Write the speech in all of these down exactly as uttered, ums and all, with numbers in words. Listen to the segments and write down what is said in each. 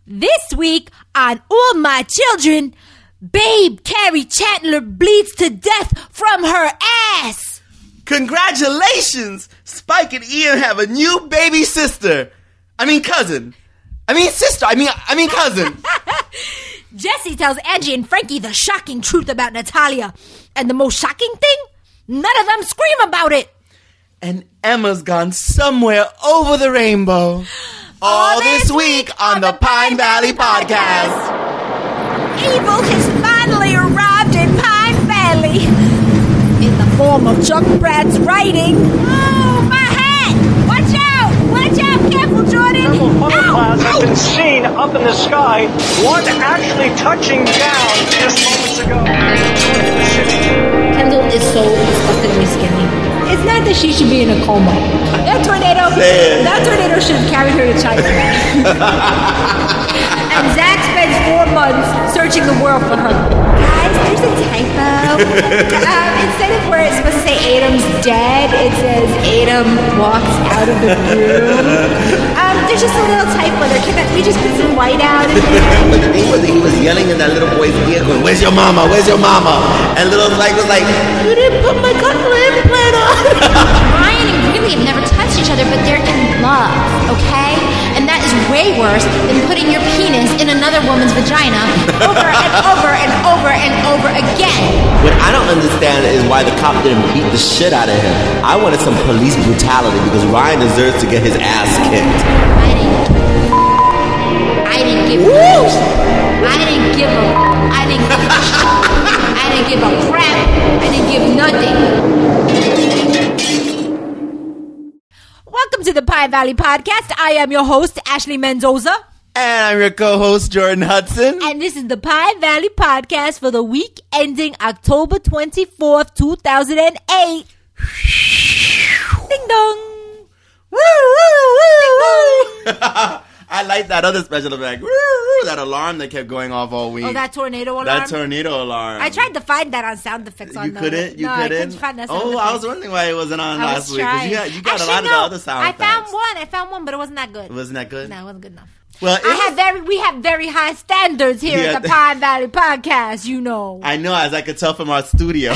This week on All My Children, Babe Carrie Chandler bleeds to death from her ass. Congratulations! Spike and Ian have a new baby sister. I mean cousin. I mean sister. I mean I mean cousin. Jesse tells Angie and Frankie the shocking truth about Natalia. And the most shocking thing? None of them scream about it. And Emma's gone somewhere over the rainbow. All this week on the Pine Valley Podcast. Evil has finally arrived in Pine Valley. In the form of Chuck Pratt's writing. Oh, my hat! Watch out! Watch out! Careful, Jordan! Several funnel clouds have been seen up in the sky. One actually touching down just moments ago. Kendall is so disgustingly skinny. It's not that she should be in a coma. That tornado, that tornado should have carried her to China. And Zach spends four months searching the world for her. Guys, there's a typo. um, instead of where it's supposed to say Adam's dead, it says Adam walks out of the room. Um, there's just a little typo there. Can I, we just put some white out in there? But the thing was that he was yelling in that little boy's ear going, "Where's your mama? Where's your mama?" And little Mike was like, "You didn't put my cochlear implant on." Ryan and Grimmy have never touched each other, but they're in love, okay? And that is way worse than putting your penis in another woman's vagina over and over and over and over again. What I don't understand is why the cop didn't beat the shit out of him. I wanted some police brutality because Ryan deserves to get his ass kicked. I didn't. I didn't give. Woo! I didn't give a. I didn't give a. I didn't give a crap. I didn't give nothing. Welcome to the Pine Valley Podcast. I am your host, Ashley Mendoza. And I'm your co-host, Jordan Hudson. And this is the Pine Valley Podcast for the week ending October twenty-fourth, two thousand eight. Ding dong. Woo, woo, woo, woo. I like that other special effect. Woo, woo, that alarm that kept going off all week. Oh, that tornado alarm? That tornado alarm. I tried to find that on sound effects. On you the, couldn't? You no, couldn't? I couldn't find that sound Oh, effects. I was wondering why it wasn't on I last was week. 'cause trying. You got, you got Actually, a lot no, of the other sound I effects. found one. I found one, but it wasn't that good. Wasn't that good? No, it wasn't good enough. Well, it I was, have very, we have very high standards here Yeah. at the Pine Valley Podcast, you know. I know, as I could tell from our studio.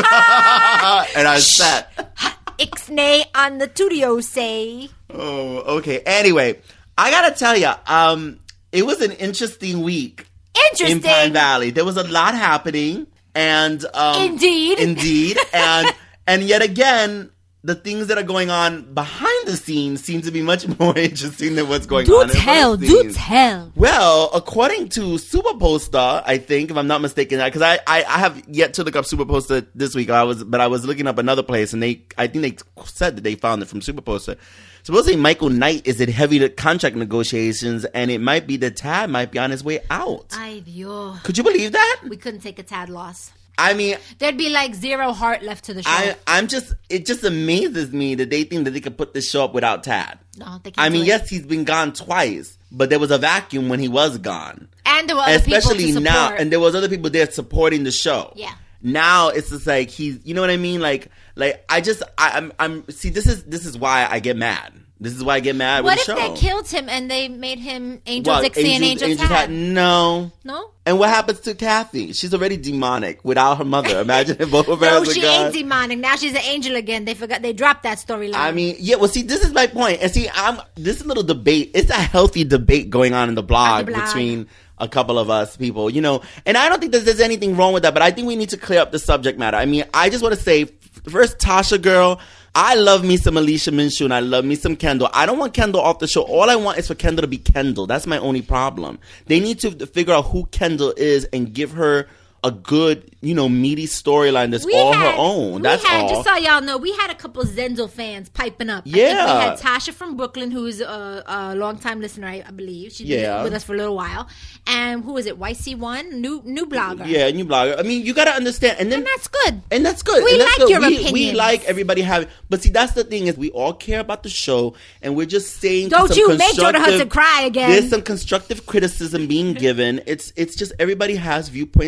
And our set. Ixnay on the studio say. Oh, okay. Anyway, I gotta tell you, um, it was an interesting week. Interesting. In Pine Valley. There was a lot happening. And, um, Indeed. Indeed. And, and yet again, the things that are going on behind the scenes seem to be much more interesting than what's going Do on in tell, the do scenes. tell. Well, according to Superposter, I think, if I'm not mistaken, because I, I, I have yet to look up Superposter this week. I was, but I was looking up another place, and they, I think they said that they found it from Superposter. Supposedly, Michael Knight is in heavy contract negotiations, and it might be that Tad might be on his way out. Ay, Dios. Could you believe that? We couldn't take a Tad loss. I mean, There'd be like zero heart left to the show. I, I'm just, it just amazes me that they think that they could put this show up without Tad. no, they can't I mean, do it. yes, he's been gone twice, but there was a vacuum when he was gone. And there were other Especially people to now, support. and there was other people there supporting the show. Yeah. Now it's just like he's, you know what I mean? Like, like I just, I, I'm, I'm. See, this is this is why I get mad. This is why I get mad What with if the show. they killed him and they made him Angel What, Dixie and Angel Angel Tad? No. No? And what happens to Kathy? She's already demonic without her mother. Imagine if both of her No, was a she god. ain't demonic. Now she's an angel again. They forgot. They dropped that storyline. I mean, yeah. Well, see, this is my point. And see, I'm this little debate. It's a healthy debate going on in the blog, On the blog. between a couple of us people, you know. And I don't think that there's anything wrong with that, but I think we need to clear up the subject matter. I mean, I just want to say, first, Tasha girl, I love me some Alicia Minshew and I love me some Kendall. I don't want Kendall off the show. All I want is for Kendall to be Kendall. That's my only problem. They need to figure out who Kendall is and give her a good, you know, meaty storyline that's We all had- her own. We That's had, all. just so y'all know, we had a couple Zenzel fans piping up. I Yeah. think we had Tasha from Brooklyn, who is a, a long-time listener, I, I believe. She's Yeah. been with us for a little while. And who is it? Y C one? New new blogger. Yeah, new blogger. I mean, you got to understand. And then And that's good. And that's good. We and that's like good. your we, We opinions. like everybody having. But see, that's the thing is we all care about the show, and we're just saying. Don't some you make Jordan constructive- Hudson cry again. There's some constructive criticism being given. It's it's just everybody has viewpoints and different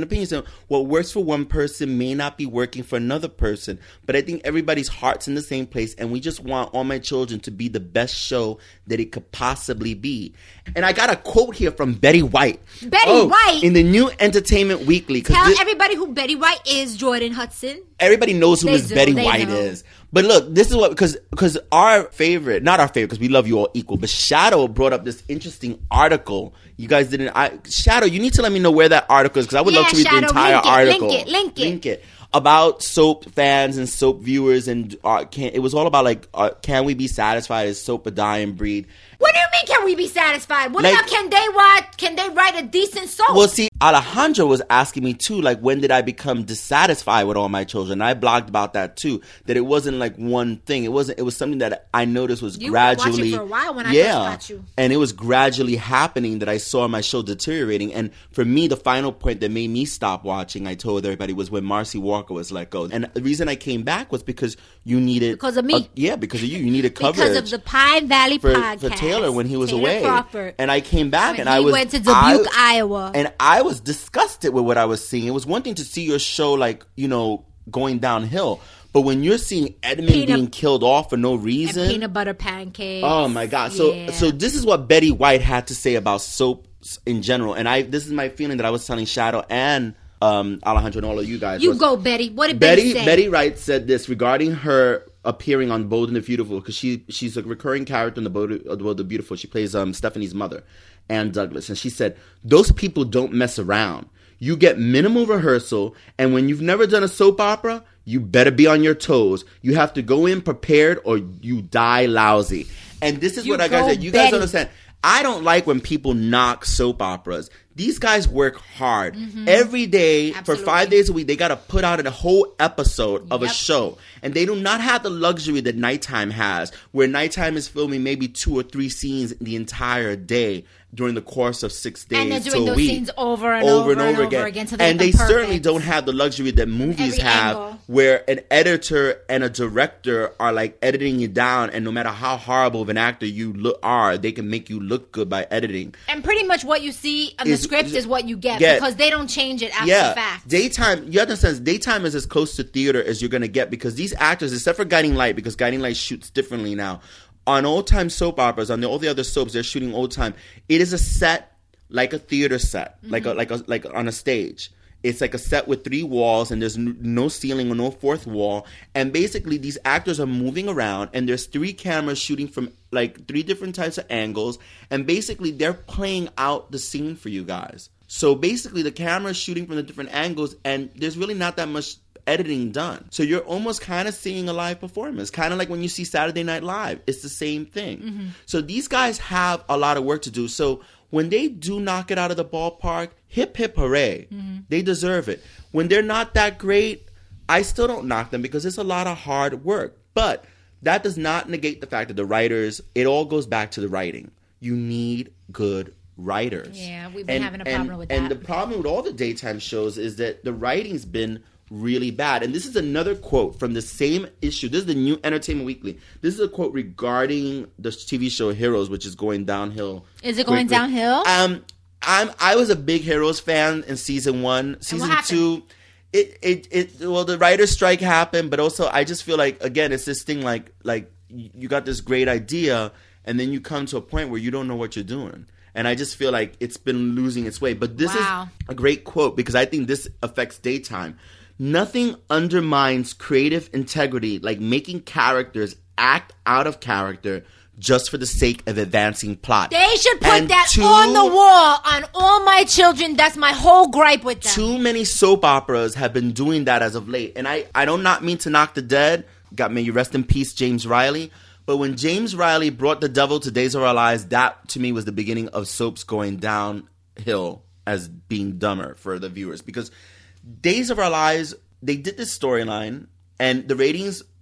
opinions. And what works for one person may not be working for another person. But I think everybody's heart's in the same place, and we just want All My Children to be the best show that it could possibly be. And I got a quote here from Betty White. Betty oh, White? In the new Entertainment Weekly. Tell this, everybody who Betty White is, Jordan Hudson. Everybody knows who They Miss do, Betty they White know. is. But look, this is what, because because our favorite, not our favorite, because we love you all equal, but Shadow brought up this interesting article. You guys didn't, I Shadow, you need to let me know where that article is, because I would Yeah, love to read Shadow, the entire link it, article. link it, link it. Link it. About soap fans and soap viewers, and uh, can, it was all about, like, uh, can we be satisfied as soap a dying breed? What do you mean, can we be satisfied? What Like- about, can they watch, can they write a decent soap? Well, see, Alejandro was asking me too, like, when did I become dissatisfied with All My Children? I blogged about that too, that it wasn't like one thing. It wasn't. It was something that I noticed was You were watching gradually. for a while when I yeah, first got you. and it was gradually happening that I saw my show deteriorating. And for me, the final point that made me stop watching, I told everybody, was when Marcy Walker was let go. And the reason I came back was because you needed Because of me. a- yeah, because of you. You needed coverage because of the Pine Valley for, podcast. for Taylor when he was Taylor away. Crawford. And I came back When and I he was went to Dubuque, I- Iowa. And I was disgusted with what I was seeing. It was one thing to see your show, like, you know, going downhill. But when you're seeing Edmund Peanut- being killed off for no and reason. peanut butter pancakes. Oh my God. So Yeah. so this is what Betty White had to say about soaps in general. And I this is my feeling that I was telling Shadow and um, Alejandro and all of you guys. You was- go, Betty. What did Betty, Betty say? Betty Wright said this regarding her appearing on Bold and the Beautiful, because she she's a recurring character in the Bold, uh, Bold and the Beautiful. She plays um, Stephanie's mother, Ann Douglas, and she said those people don't mess around. You get minimal rehearsal, and when you've never done a soap opera, you better be on your toes. You have to go in prepared, or you die lousy. And this is You what I guys go, said. You guys Betty. understand. I don't like when people knock soap operas. These guys work hard. Every day, for Absolutely. five days a week, they got to put out a whole episode of a Yep. show. And they do not have the luxury that Nighttime has, where Nighttime is filming maybe two or three scenes the entire day during the course of six days And they're to doing a those week. scenes over and over and over again, so they and get they them certainly perfect. don't have the luxury that movies Every have, angle. where an editor and a director are like editing you down, and no matter how horrible of an actor you look are, they can make you look good by editing. And pretty much what you see on the Is- script is what you get, get. because they don't change it after Yeah, the fact. daytime. You understand? Daytime is as close to theater as you're gonna get, because these actors, except for Guiding Light, because Guiding Light shoots differently now. On old time soap operas, on the, all the other soaps, they're shooting old time. It is a set like a theater set, Mm-hmm. like a like a like on a stage. It's like a set with three walls, and there's n- no ceiling or no fourth wall. And basically, these actors are moving around, and there's three cameras shooting from like three different types of angles. And basically, they're playing out the scene for you guys. So basically, the camera is shooting from the different angles, and there's really not that much editing done. So you're almost kind of seeing a live performance, kind of like when you see Saturday Night Live. It's the same thing. Mm-hmm. So these guys have a lot of work to do. So when they do knock it out of the ballpark, hip hip hooray. Mm-hmm. They deserve it. When they're not that great, I still don't knock them, because it's a lot of hard work. But that does not negate the fact that the writers, it all goes back to the writing. You need good writers. Yeah, we've been having a problem with And that. the problem with all the daytime shows is that the writing's been really bad. And this is another quote from the same issue. This is the New Entertainment Weekly. This is a quote regarding the T V show Heroes, which is going downhill. Is it going quickly. downhill? Um, I'm I was a big Heroes fan in season one. Season happened? two, it, it it well the writer's strike happened, but also I just feel like, again, it's this thing like like you got this great idea, and then you come to a point where you don't know what you're doing. And I just feel like it's been losing its way. But this Wow. is a great quote, because I think this affects daytime. Nothing undermines creative integrity like making characters act out of character just for the sake of advancing plot. They should put And that two- on the wall on All My Children. That's my whole gripe with them. Too many soap operas have been doing that as of late. And I, I do not mean to knock the dead. God, may you rest in peace, James Riley. But when James Riley brought the devil to Days of Our Lives, that to me was the beginning of soaps going downhill as being dumber for the viewers. Because Days of Our Lives, they did this storyline, and the ratings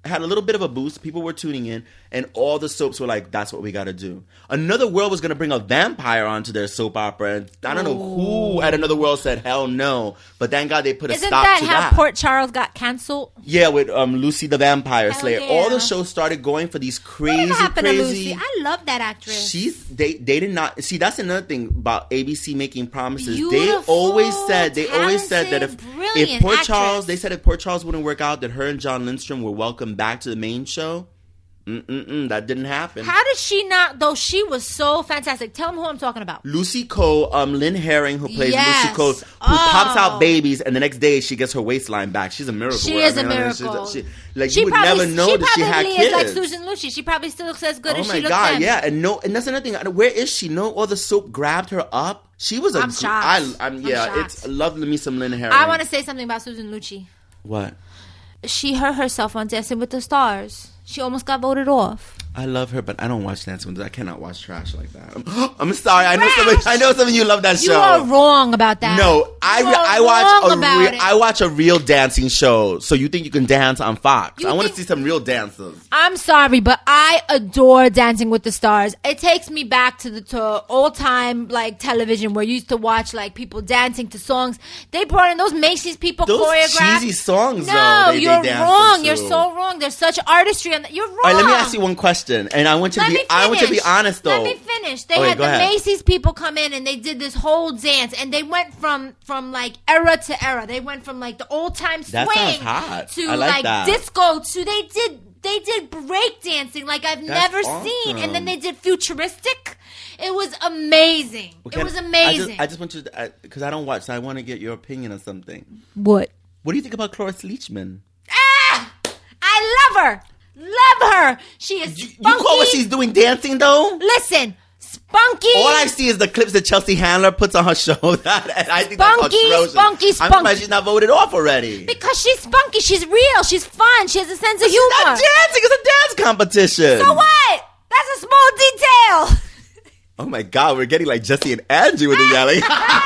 had a little bit of a boost. People were tuning in, and all the soaps were like, "That's what we got to do." Another World was going to bring a vampire onto their soap opera, and I don't know who at Another World said hell no, but thank God they put a Isn't stop that to how that. Port Charles got canceled? Yeah, with um, Lucy the Vampire Hell Slayer. yeah. All the shows started going for these crazy, What happened crazy. to Lucy? I love that actress. She's they they did not see. That's another thing about A B C making promises. Beautiful, they always said they always said that if talented, if brilliant Port actress. Charles, they said if Port Charles wouldn't work out, that her and John Lindstrom were welcome back to the main show. Mm-mm-mm, that didn't happen. How did she not, though she was so fantastic. Tell them who I'm talking about. Lucy Coe, um, Lynn Herring, who plays Yes. Lucy Coe, who Oh. pops out babies, and the next day she gets her waistline back. She's a miracle. She I is a mean, I mean, miracle. she's- She, like She you would probably, never know she that she had probably kids. is like Susan Lucci. She probably still looks as good Oh as my she looked god, then. yeah, and no, and that's another thing. Where is she? No, all the soap grabbed her up. She was a. I'm gr- shocked. I, I'm I'm yeah. shocked. It's lovely to meet some Lynn Herring. I want to say something about Susan Lucci. What? She hurt herself on Dancing with the Stars. She almost got voted off. I love her, but I don't watch Dancing with the Stars. I cannot watch trash like that. I'm, I'm sorry. I know some. Of, I know some of you love that You show. are wrong about that. No, I, You re- are I watch wrong a about real it. I watch a real dancing show. So you think you can dance on Fox? You I want to think- see some real dancers. I'm sorry, but I adore Dancing with the Stars. It takes me back to the to old time like television where you used to watch like people dancing to songs. They brought in those Macy's people Those choreographed. cheesy songs, No, though, they- they you're dance wrong. to. You're so wrong. There's such artistry on that. You're wrong. All right, let me ask you one question, and I want you to Let be. me I want you to be finish. honest, though. Let me finish. They Okay, had go the ahead. Macy's people come in and they did this whole dance, and they went from from like era to era. They went from like the old time swing That sounds hot. to I like like that. disco to they did they did break dancing like I've That's never seen, and awesome. then they did futuristic. It was amazing. Okay, It was I amazing. just, I just want you to, because I, don't watch, so I want to get your opinion on something. what? What do you think about Cloris Leachman? Ah! I love her. Love her. She is You, you spunky. call what she's doing dancing, though? Listen, spunky. All I see is the clips that Chelsea Handler puts on her show. That, and I think Spunky, that's atrocious. spunky, I'm spunky. surprised she's not voted off already. Because she's spunky, she's real, she's fun, she has a sense of She's humor. not dancing. It's a dance competition. So what? That's a small detail. Oh my God, we're getting like Jesse and Angie with the yelling.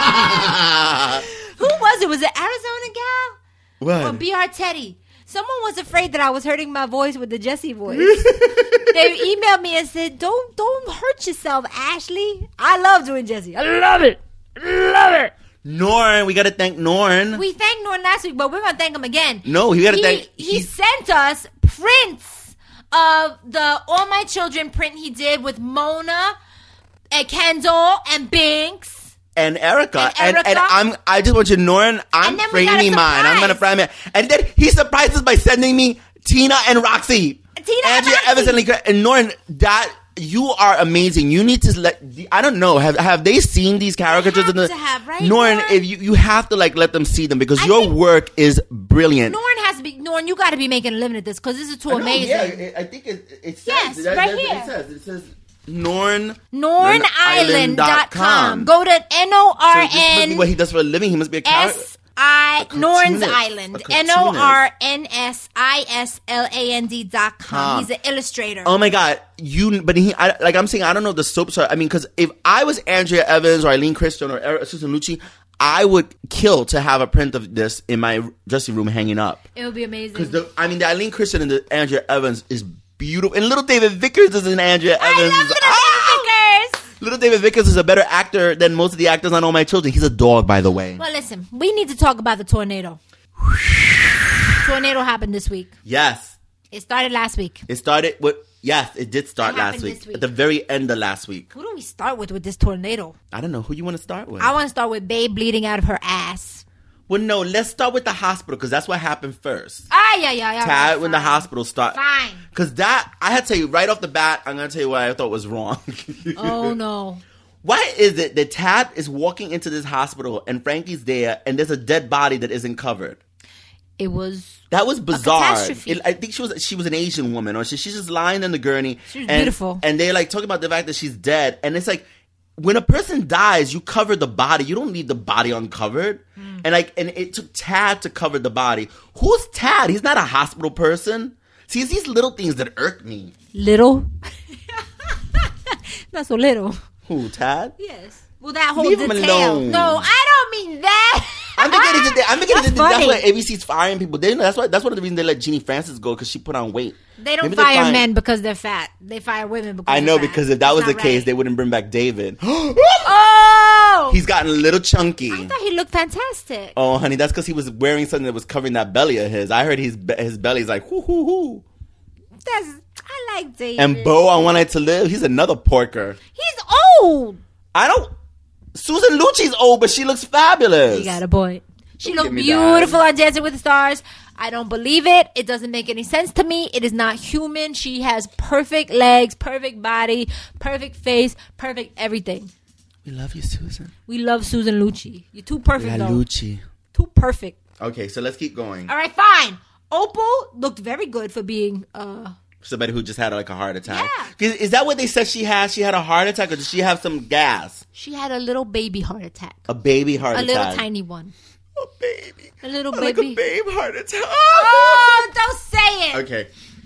Who was it? Was it Arizona gal? What? Or B R Teddy? Someone was afraid that I was hurting my voice with the Jesse voice. They emailed me and said, "Don't, don't hurt yourself, Ashley." I love doing Jesse. I love it. Love it. Norn, we got to thank Norn. We thanked Norton last week, but we're gonna thank him again. No, he gotta he, thank- He he's- sent us prints of the All My Children print he did with Mona, and Kendall, and Binks. and Erica. And And, and Erica. I'm I just want you to know, I'm And then we got a framing mine. I'm gonna surprise. frame it. And then he surprised us by sending me Tina and Roxy. Tina and Andrea Roxy. Evans and Lee- and Norn, that you are amazing. You need to let I don't know, have have they seen these caricatures have in the to have, right, Norn, Norn? if you, you have to like let them see them because I your think- work is brilliant. Norn has to be. Norn, you got to be making a living at this because this is too I know, amazing. Yeah, it- I think it, it says Yes, that- right that- here. It says it says Norn Norn Island dot com. Go to N O So R this must be what N he does for a living. He must be a character. S I a Norn's cartoonist. Island. A N O R N S I S L A N D dot com. Huh. He's an illustrator. Oh my God, you! But he, I, like I'm saying, I don't know the soaps are. I mean, because if I was Andrea Evans or Eileen Christian or Eric, Susan Lucci, I would kill to have a print of this in my dressing room hanging up. It would be amazing. Because the, I mean, the Eileen Christian and the Andrea Evans is beautiful, and little David Vickers is an Andrea I Evans. love is- the Ah! Vickers. Little David Vickers is a better actor than most of the actors on All My Children. He's a dog, by the way. Well, listen, we need to talk about the tornado. Tornado happened this week. Yes, It started last week. it started with. Yes, it did start It last happened week. this week. At the very end of last week. Who do we start with with this tornado? I don't know who you want to start with. I want to start with Babe bleeding out of her ass. Well, no, let's start with the hospital because that's what happened first. Ah, yeah, yeah, yeah. Tad right, when the fine. hospital start. Fine. Because that, I had to tell you right off the bat, I'm going to tell you what I thought was wrong. Oh, no. Why is it that Tad is walking into this hospital and Frankie's there and there's a dead body that isn't covered? It was... That was bizarre. catastrophe. It, I think she was she was an Asian woman, or she, she's just lying in the gurney. She was and, beautiful. And they're like talking about the fact that she's dead, and it's like when a person dies, you cover the body. You don't leave the body uncovered. Mm. And like, and it took Tad to cover the body. Who's Tad? He's not a hospital person. See, it's these little things that irk me. Little? Not so little. Who, Tad? Yes. Well, that whole Leave him detail. alone. No, I don't mean that. I'm thinking beginning to think, I'm beginning That's to think that's funny. why A B C's firing people. They, that's why. That's one of the reasons they let Jeannie Francis go because she put on weight. They don't Maybe they're fire fine. men because they're fat. They fire women because I know they're fat. because if that was That's the not case, right. they wouldn't bring back David. Oh! He's gotten a little chunky. I thought he looked fantastic. Oh, honey, that's because he was wearing something that was covering that belly of his. I heard his be- his belly's like whoo hoo hoo. That's I like David. And Bo on One Night to Live, he's another porker. He's old. I don't. Susan Lucci's old, but she looks fabulous. You got a point. She Don't looked give me beautiful that. on Dancing with the Stars. I don't believe it. It doesn't make any sense to me. It is not human. She has perfect legs, perfect body, perfect face, perfect everything. We love you, Susan. We love Susan Lucci. You're too perfect, La though. Lucci. Too perfect. Okay, so let's keep going. All right, fine. Opal looked very good for being uh Somebody who just had like a heart attack. Yeah. Is, is that what they said she had? She had a heart attack, or did she have some gas? she had a little baby heart attack. A baby heart A attack. little tiny one. A baby. A little Like baby. a babe heart attack. Oh, don't say it. Okay.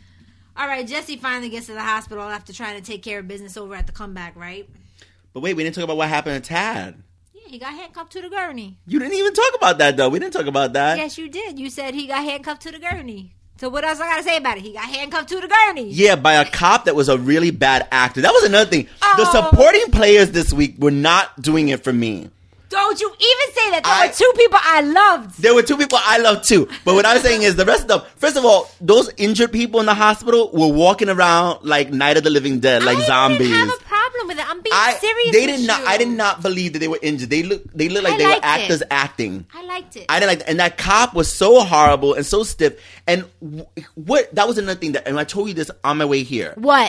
All right, Jesse finally gets to the hospital after trying to take care of business over at the comeback, right? But wait, we didn't talk about what happened to Tad. Yeah, he got handcuffed to the gurney. You didn't even talk about that, though. We didn't talk about that. Yes, you did. You said he got handcuffed to the gurney. So what else I got to say about it? He got handcuffed to the gurney. Yeah, by a cop that was a really bad actor. That was another thing. The Oh. supporting players this week were not doing it for me. Don't you even say that. There I- were two people I loved. There were two people I love too. But what I'm saying is the rest of them, first of all, those injured people in the hospital were walking around like Night of the Living Dead, like I zombies. didn't have a problem with it. I'm being I, serious they with did not. you. I did not believe that they were injured. They look. They looked like I they were liked actors it. acting. I liked it. I didn't like that. And that cop was so horrible and so stiff. And w- what? That was another thing that. And I told you this on my way here. What?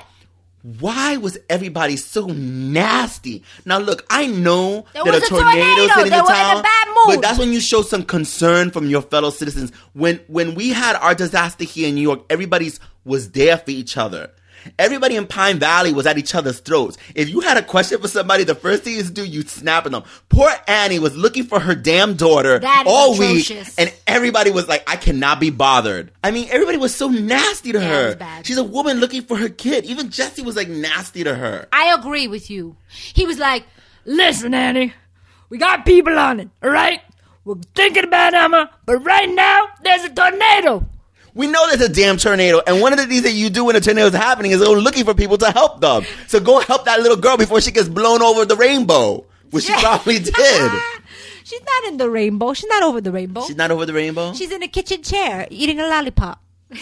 Why was everybody so nasty? Now look, I know There that was a a tornado's tornado. hitting They the were in a town, bad mood. but that's when you show some concern from your fellow citizens. When when we had our disaster here in New York, everybody's was there for each other. Everybody in Pine Valley was at each other's throats. If you had a question for somebody, the first thing you used to do, you'd snap at them. Poor Annie was looking for her damn daughter That is all atrocious. week, and everybody was like, I cannot be bothered. I mean, everybody was so nasty to Yeah, it her. was bad. She's a woman looking for her kid. Even Jesse was like nasty to her. I agree with you. He was like, listen, Annie, we got people on it, all right? We're thinking about Emma, but right now, there's a tornado. We know there's a damn tornado, and one of the things that you do when a tornado is happening is go looking for people to help them. So go help that little girl before she gets blown over the rainbow, which she probably did. She's not in the rainbow. She's not over the rainbow. She's not over the rainbow? She's in a kitchen chair eating a lollipop.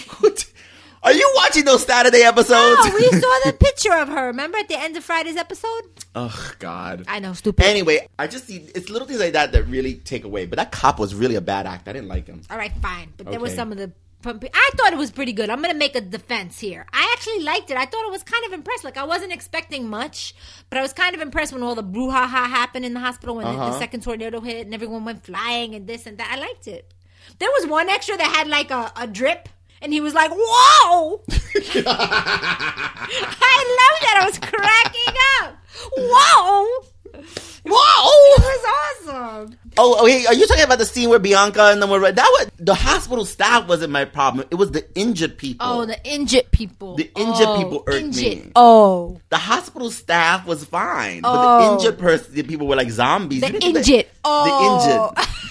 Are you watching those Saturday episodes? Oh, we saw the picture of her. Remember at the end of Friday's episode? Oh, God. I know, stupid. Anyway, I just see, it's little things like that that really take away. But that cop was really a bad actor. I didn't like him. All right, fine. But there was Okay. some of the... I thought it was pretty good. I'm going to make a defense here. I actually liked it. I thought it was kind of impressed. Like, I wasn't expecting much, but I was kind of impressed when all the brouhaha happened in the hospital when the, Uh-huh. the second tornado hit and everyone went flying and this and that. I liked it. There was one extra that had, like, a, a drip, and he was like, whoa! I love that. I was cracking up. Whoa! Whoa! It was awesome. Oh, oh, hey, are you talking about the scene where Bianca and them were right? That was the hospital staff wasn't my problem. It was the injured people. Oh, the injured people. The injured Oh, people irked injured. me. Oh. The hospital staff was fine, but Oh. the injured person, the people were like zombies. The You didn't think injured. that- Oh. The injured.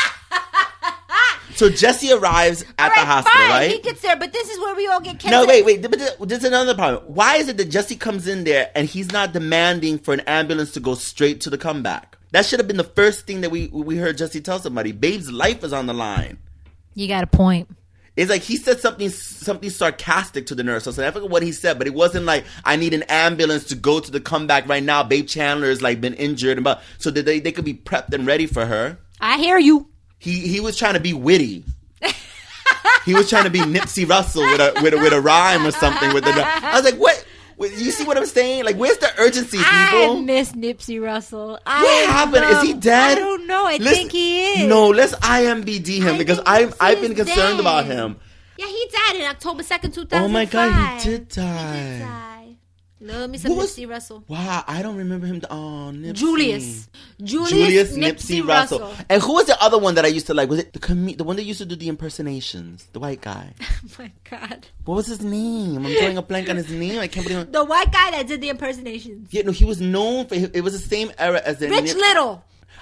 So Jesse arrives at All the right, hospital, fine. right? He gets there, but this is where we all get kicked. No, wait, wait. But th- there's another problem. Why is it that Jesse comes in there and he's not demanding for an ambulance to go straight to the comeback? That should have been the first thing that we we heard Jesse tell somebody. Babe's life is on the line. You got a point. It's like he said something something sarcastic to the nurse. So I forget what he said, but it wasn't like, I need an ambulance to go to the comeback right now. Babe Chandler is like been injured, and but so that they, they could be prepped and ready for her. I hear you. He he was trying to be witty. He was trying to be Nipsey Russell with a with a, with a rhyme or something. With the, I was like, what? What- You see what I'm saying? Like, where's the urgency, I people? miss Nipsey Russell. I What happened? Is he love- dead? I don't know. I Let's- think he is. No, let's I M B D him I because think I'm Nipsey I've been is concerned dead. about him. Yeah, he died in October second, two thousand five. Oh my God, he did He die. did die. Love me some What was- Nipsey Russell. Wow, I don't remember him. Oh, Nipsey. Julius. Julius, Julius Nipsey, Nipsey Russell. Russell. And who was the other one that I used to like? Was it the com- the one that used to do the impersonations? The white guy. Oh my God. What was his name? I'm drawing a blank on his name. I can't believe. The white guy that did the impersonations. Yeah, no, he was known for. It was the same era as the Rich Nip- Little.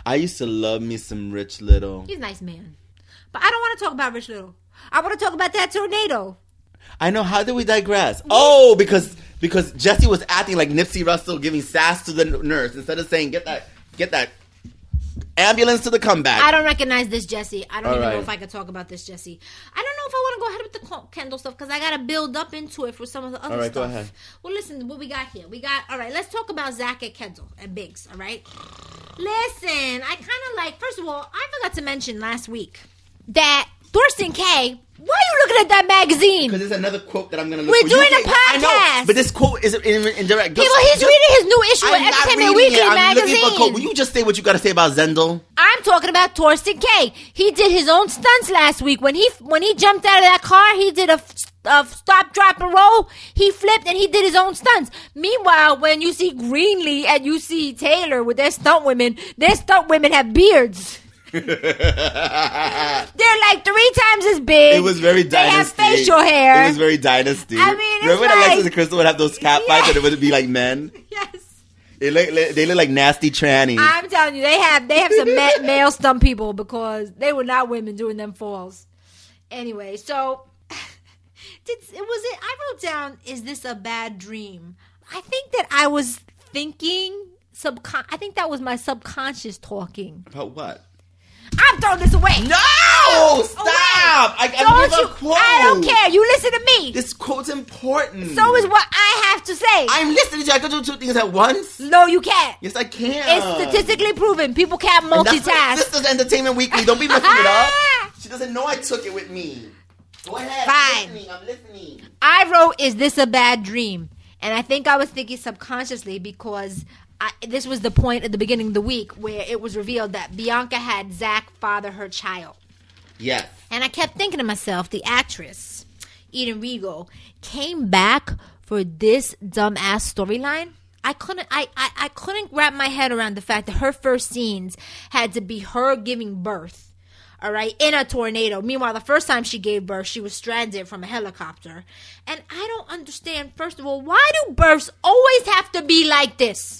I used to love me some Rich Little. He's a nice man. But I don't want to talk about Rich Little. I want to talk about that tornado. I know. How did we digress? Oh, because because Jesse was acting like Nipsey Russell giving sass to the nurse instead of saying, get that, get that ambulance to the comeback. I don't recognize this Jesse. I don't All even right. know if I could talk about this Jesse. I don't know if I want to go ahead with the Kendall stuff because I got to build up into it for some of the other All right, stuff. go ahead. Well, listen, what we got here. We got, all right, let's talk about Zach and Kendall and Biggs, all right? Listen, I kind of like, first of all, I forgot to mention last week that Thorsten K, why are you looking at that magazine? Because there's another quote that I'm going to look We're for. doing You a think- I know, podcast. but this quote is in, in direct. People, he's reading his new issue of I'm not Entertainment reading Weekly it. I'm magazine. looking for a quote. Will you just say what you got to say about Zendel? I'm talking about Thorsten K. He did his own stunts last week. When he when he jumped out of that car, he did a, a stop, drop, and roll. He flipped and he did his own stunts. Meanwhile, when you see Greenlee and you see Taylor with their stunt women, their stunt women have beards. They're like three times as big. It was very dynasty. They have facial hair. It was very dynasty. I mean, it's remember when like- Alexis and Crystal would have those cat fights Yeah. and it would be like men? Yes. They look, they look like nasty trannies. I'm telling you, they have they have some ma- male stunt people because they were not women doing them falls. Anyway, so did it was it? I wrote down, "Is this a bad dream?" I think that I was thinking subcon. I think that was my subconscious talking. About what? I'm throwing this away. No! Stop! Away. I, I Don't give you? a quote. I don't care. You listen to me. This quote's important. So is what I have to say. I'm listening to you. I can do two things at once. no, you can't. Yes, I can. It's statistically proven. People can't And that's what multitask. Sisters Entertainment Weekly. Don't be messing it up. She doesn't know I took it with me. Go ahead. Fine. I'm listening. I'm listening. I wrote, "Is this a bad dream?" And I think I was thinking subconsciously because I, this was the point at the beginning of the week where it was revealed that Bianca had Zach father her child. Yes. And I kept thinking to myself, the actress, Eden Regal, came back for this dumbass storyline. I couldn't I, I, I couldn't wrap my head around the fact that her first scenes had to be her giving birth. All right, in a tornado. Meanwhile, the first time she gave birth, she was stranded from a helicopter. And I don't understand, first of all, why do births always have to be like this?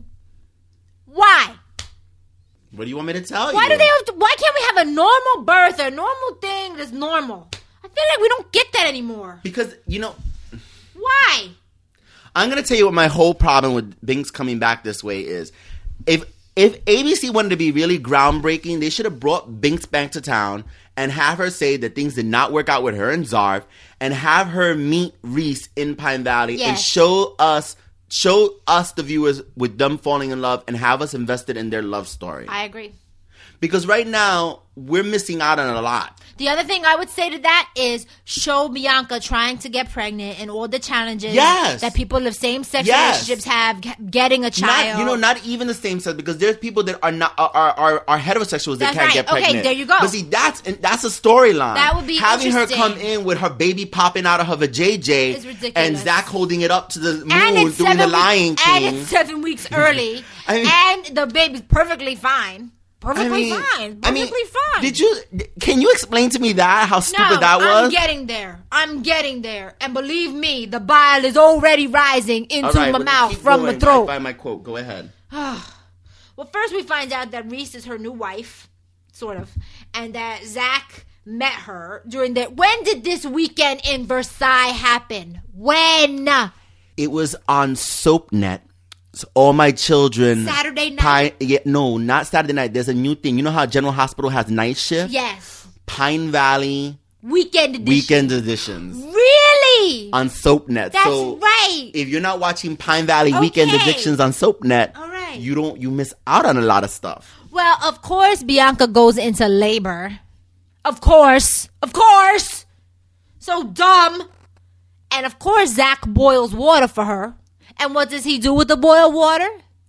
Why? What do you want me to tell Why you? do they have to, why can't we have a normal birth, a normal thing that's normal? I feel like we don't get that anymore. Because, you know, Why? I'm going to tell you what my whole problem with Binks coming back this way is. If if A B C wanted to be really groundbreaking, they should have brought Binks back to town and have her say that things did not work out with her and Zarf and have her meet Reese in Pine Valley and Yes. show us show us the viewers with them falling in love and have us invested in their love story. I agree. Because right now, we're missing out on a lot. The other thing I would say to that is show Bianca trying to get pregnant and all the challenges Yes. that people of same-sex Yes. relationships have g- getting a child. Not, you know, not even the same sex, because there's people that are not are are, are heterosexuals that That's can't right. get Okay, pregnant. there you go. But see, that's that's a storyline. That would be having her interesting. come in with her baby popping out of her vajayjay It's ridiculous. and Zach holding it up to the moon and doing it's the seven Lion weeks, King. and it's seven weeks early, I mean- and the baby's perfectly fine. Perfectly fine. Perfectly I mean, fine. Did you? Can you explain to me that how stupid no, that was? I'm getting there. I'm getting there. And believe me, the bile is already rising into All right, my well, mouth keep from going. the throat. I find my quote. Go ahead. Well, first we find out that Reese is her new wife, sort of, and that Zach met her during the. When did this weekend in Versailles happen? When? It was on SoapNet. So all my children. Saturday night? Pine, yeah, no, not Saturday night. There's a new thing. You know how General Hospital has night shift? Yes. Pine Valley Weekend edition. weekend editions Really? on SoapNet. That's so right. if you're not watching Pine Valley weekend Okay. editions on SoapNet, All right. you don't you miss out on a lot of stuff. Well, of course, Bianca goes into labor. Of course. Of course. So dumb. And of course, Zach boils water for her. And what does he do with the boiled water?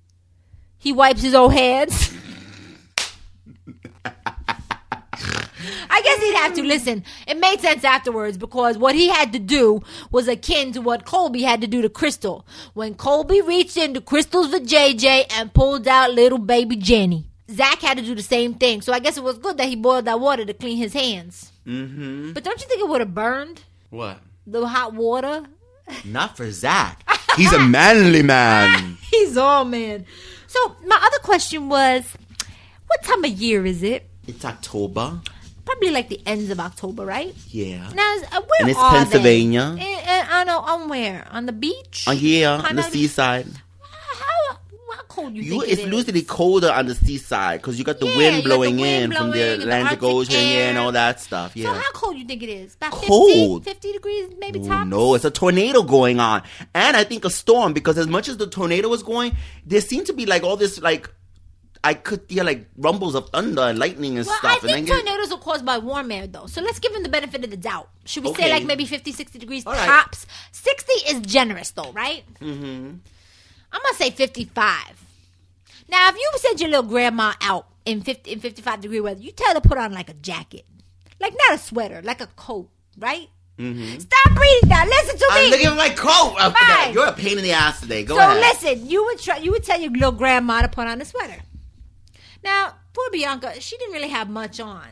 He wipes his own hands. I guess he'd have to listen. It made sense afterwards because what he had to do was akin to what Colby had to do to Crystal. When Colby reached into Crystal's vajayjay and pulled out little baby Jenny. Zach had to do the same thing. So I guess it was good that he boiled that water to clean his hands. Mm-hmm. But don't you think it would have burned What? the hot water? Not for Zach. He's a manly man. He's all man. So my other question was, What time of year is it? It's October. Probably like the ends of October, right? Yeah. Now, uh, where And it's are Pennsylvania. They? And, and, I know, on where? On the beach? Uh, yeah, Pine on the Valley? seaside. How, how cold you, You, think it's it is? usually colder on the seaside because you got the Yeah, wind you got the blowing wind in from blowing the and the Atlantic Arctic Ocean yeah, and air. all that stuff. Yeah. So how cold you think it is? About fifty? Cold. fifty degrees, maybe Oh, tops? no, it's a tornado going on. And I think a storm because as much as the tornado was going, there seemed to be like all this like I could hear like rumbles of thunder and lightning and Well, stuff. I and think then get- tornadoes are caused by warm air, though. So let's give them the benefit of the doubt. Should we Okay. say like maybe fifty, sixty degrees All right. tops? sixty is generous, though, right? Mm-hmm. I'm going to say fifty-five. Now, if you send your little grandma out in fifty in fifty-five degree weather, you tell her to put on like a jacket. Like not a sweater, like a coat, right? Mm-hmm. Stop reading that. Listen to I'm me. looking at my coat. Uh, Fine. You're a pain in the ass today. Go so ahead. listen, you would try. You would tell your little grandma to put on a sweater. Now, poor Bianca, she didn't really have much on,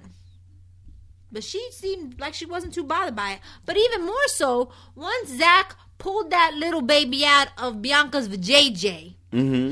but she seemed like she wasn't too bothered by it. But even more so, once Zach pulled that little baby out of Bianca's vajayjay, Mm-hmm.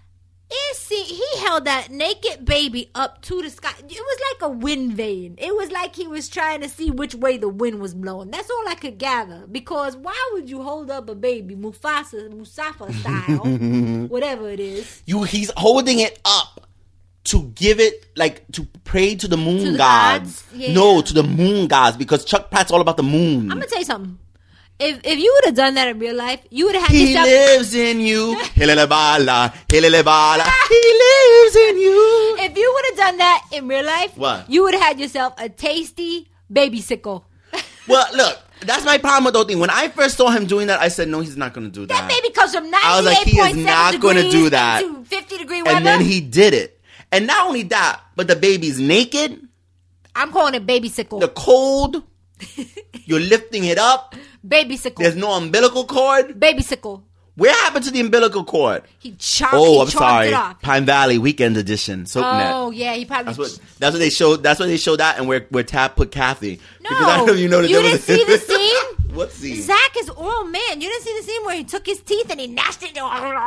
it see, he held that naked baby up to the sky. It was like a wind vane. It was like he was trying to see which way the wind was blowing. That's all I could gather. Because why would you hold up a baby, Mufasa, Musafa style, whatever it is? You, he's holding it up to give it, like, to pray to the moon To the gods. gods? Yeah. No, to the moon gods, because Chuck Pratt's all about the moon. I'm gonna tell you something. If if you would have done that in real life, you would have had He yourself. lives in you. Hilelebala, hilelebala. He lives in you. If you would have done that in real life, What? you would have had yourself a tasty baby sickle. Well, look, that's my problem with the whole thing. When I first saw him doing that, I said, no, he's not going to do That that. baby comes from I was like, ninety-eight he is point seven not gonna degrees do that. to fifty degree weather. And then he did it. And not only that, but the baby's naked, I'm calling it baby sickle. the cold, you're lifting it up, Baby sickle. there's no umbilical cord. Baby sickle. Where happened to the umbilical cord? He chopped. Oh, he I'm chopped sorry. It off. Pine Valley Weekend Edition, SoapNet. Oh yeah, he probably. That's what that's what they showed. That's what they showed that, and where where Tab put Kathy. No, Because I don't know if you noticed. you there didn't was- see the scene. What scene? Zach is oh man, you didn't see the scene where he took his teeth and he gnashed it,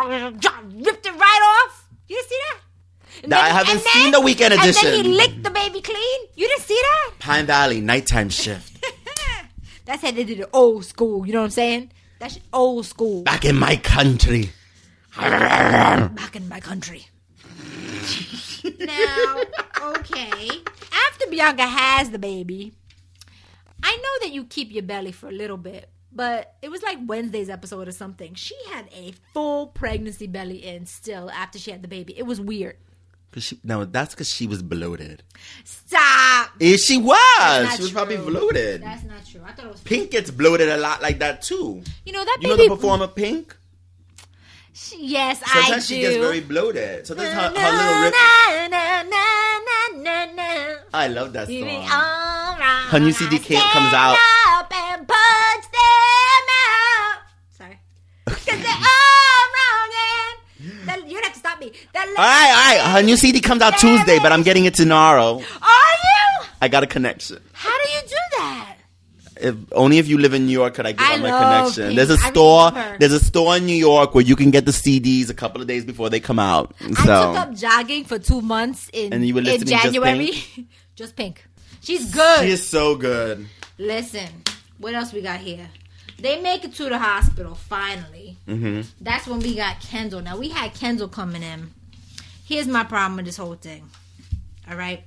ripped it right off. You didn't see that? And Nah, I haven't and seen the Weekend And Edition. then he licked the baby clean. You didn't see that? Pine Valley nighttime shift. That's how they did it old school. You know what I'm saying? That's old school. Back in my country. Back in my country. Now, okay. After Bianca has the baby, I know that you keep your belly for a little bit, but it was like Wednesday's episode or something. She had a full pregnancy belly in still after she had the baby. It was weird. Cause she, no, that's because she was bloated. Stop. Yeah, she was. That's She was not probably true. bloated. That's not true. I thought it was. Pink gets bloated a lot like that too. You know that You know baby. the performer Pink? She- yes, I Sometimes do. she gets very bloated. So that's her, Na, her little rip. na, na, na, na, na, na. I love that Baby, song. all right. Her new C D K Stand comes out. up and punch them out. Sorry. Because they're all wrong and that, you have to stop me. That All right, all right. Her new C D comes out Tuesday, but I'm getting it tomorrow. Are you? I got a connection. How do you do that? If, only if you live in New York could I give I out my love connection. Pink. There's a I store. remember. There's a store in New York where you can get the C Ds a couple of days before they come out. I So took up jogging for two months in, And you were in listening Just January. Just Pink. She's good. she is so good. Listen, what else we got here? They make it to the hospital, finally. Mm-hmm. That's when we got Kendall. Now, we had Kendall coming in. Here's my problem with this whole thing. All right?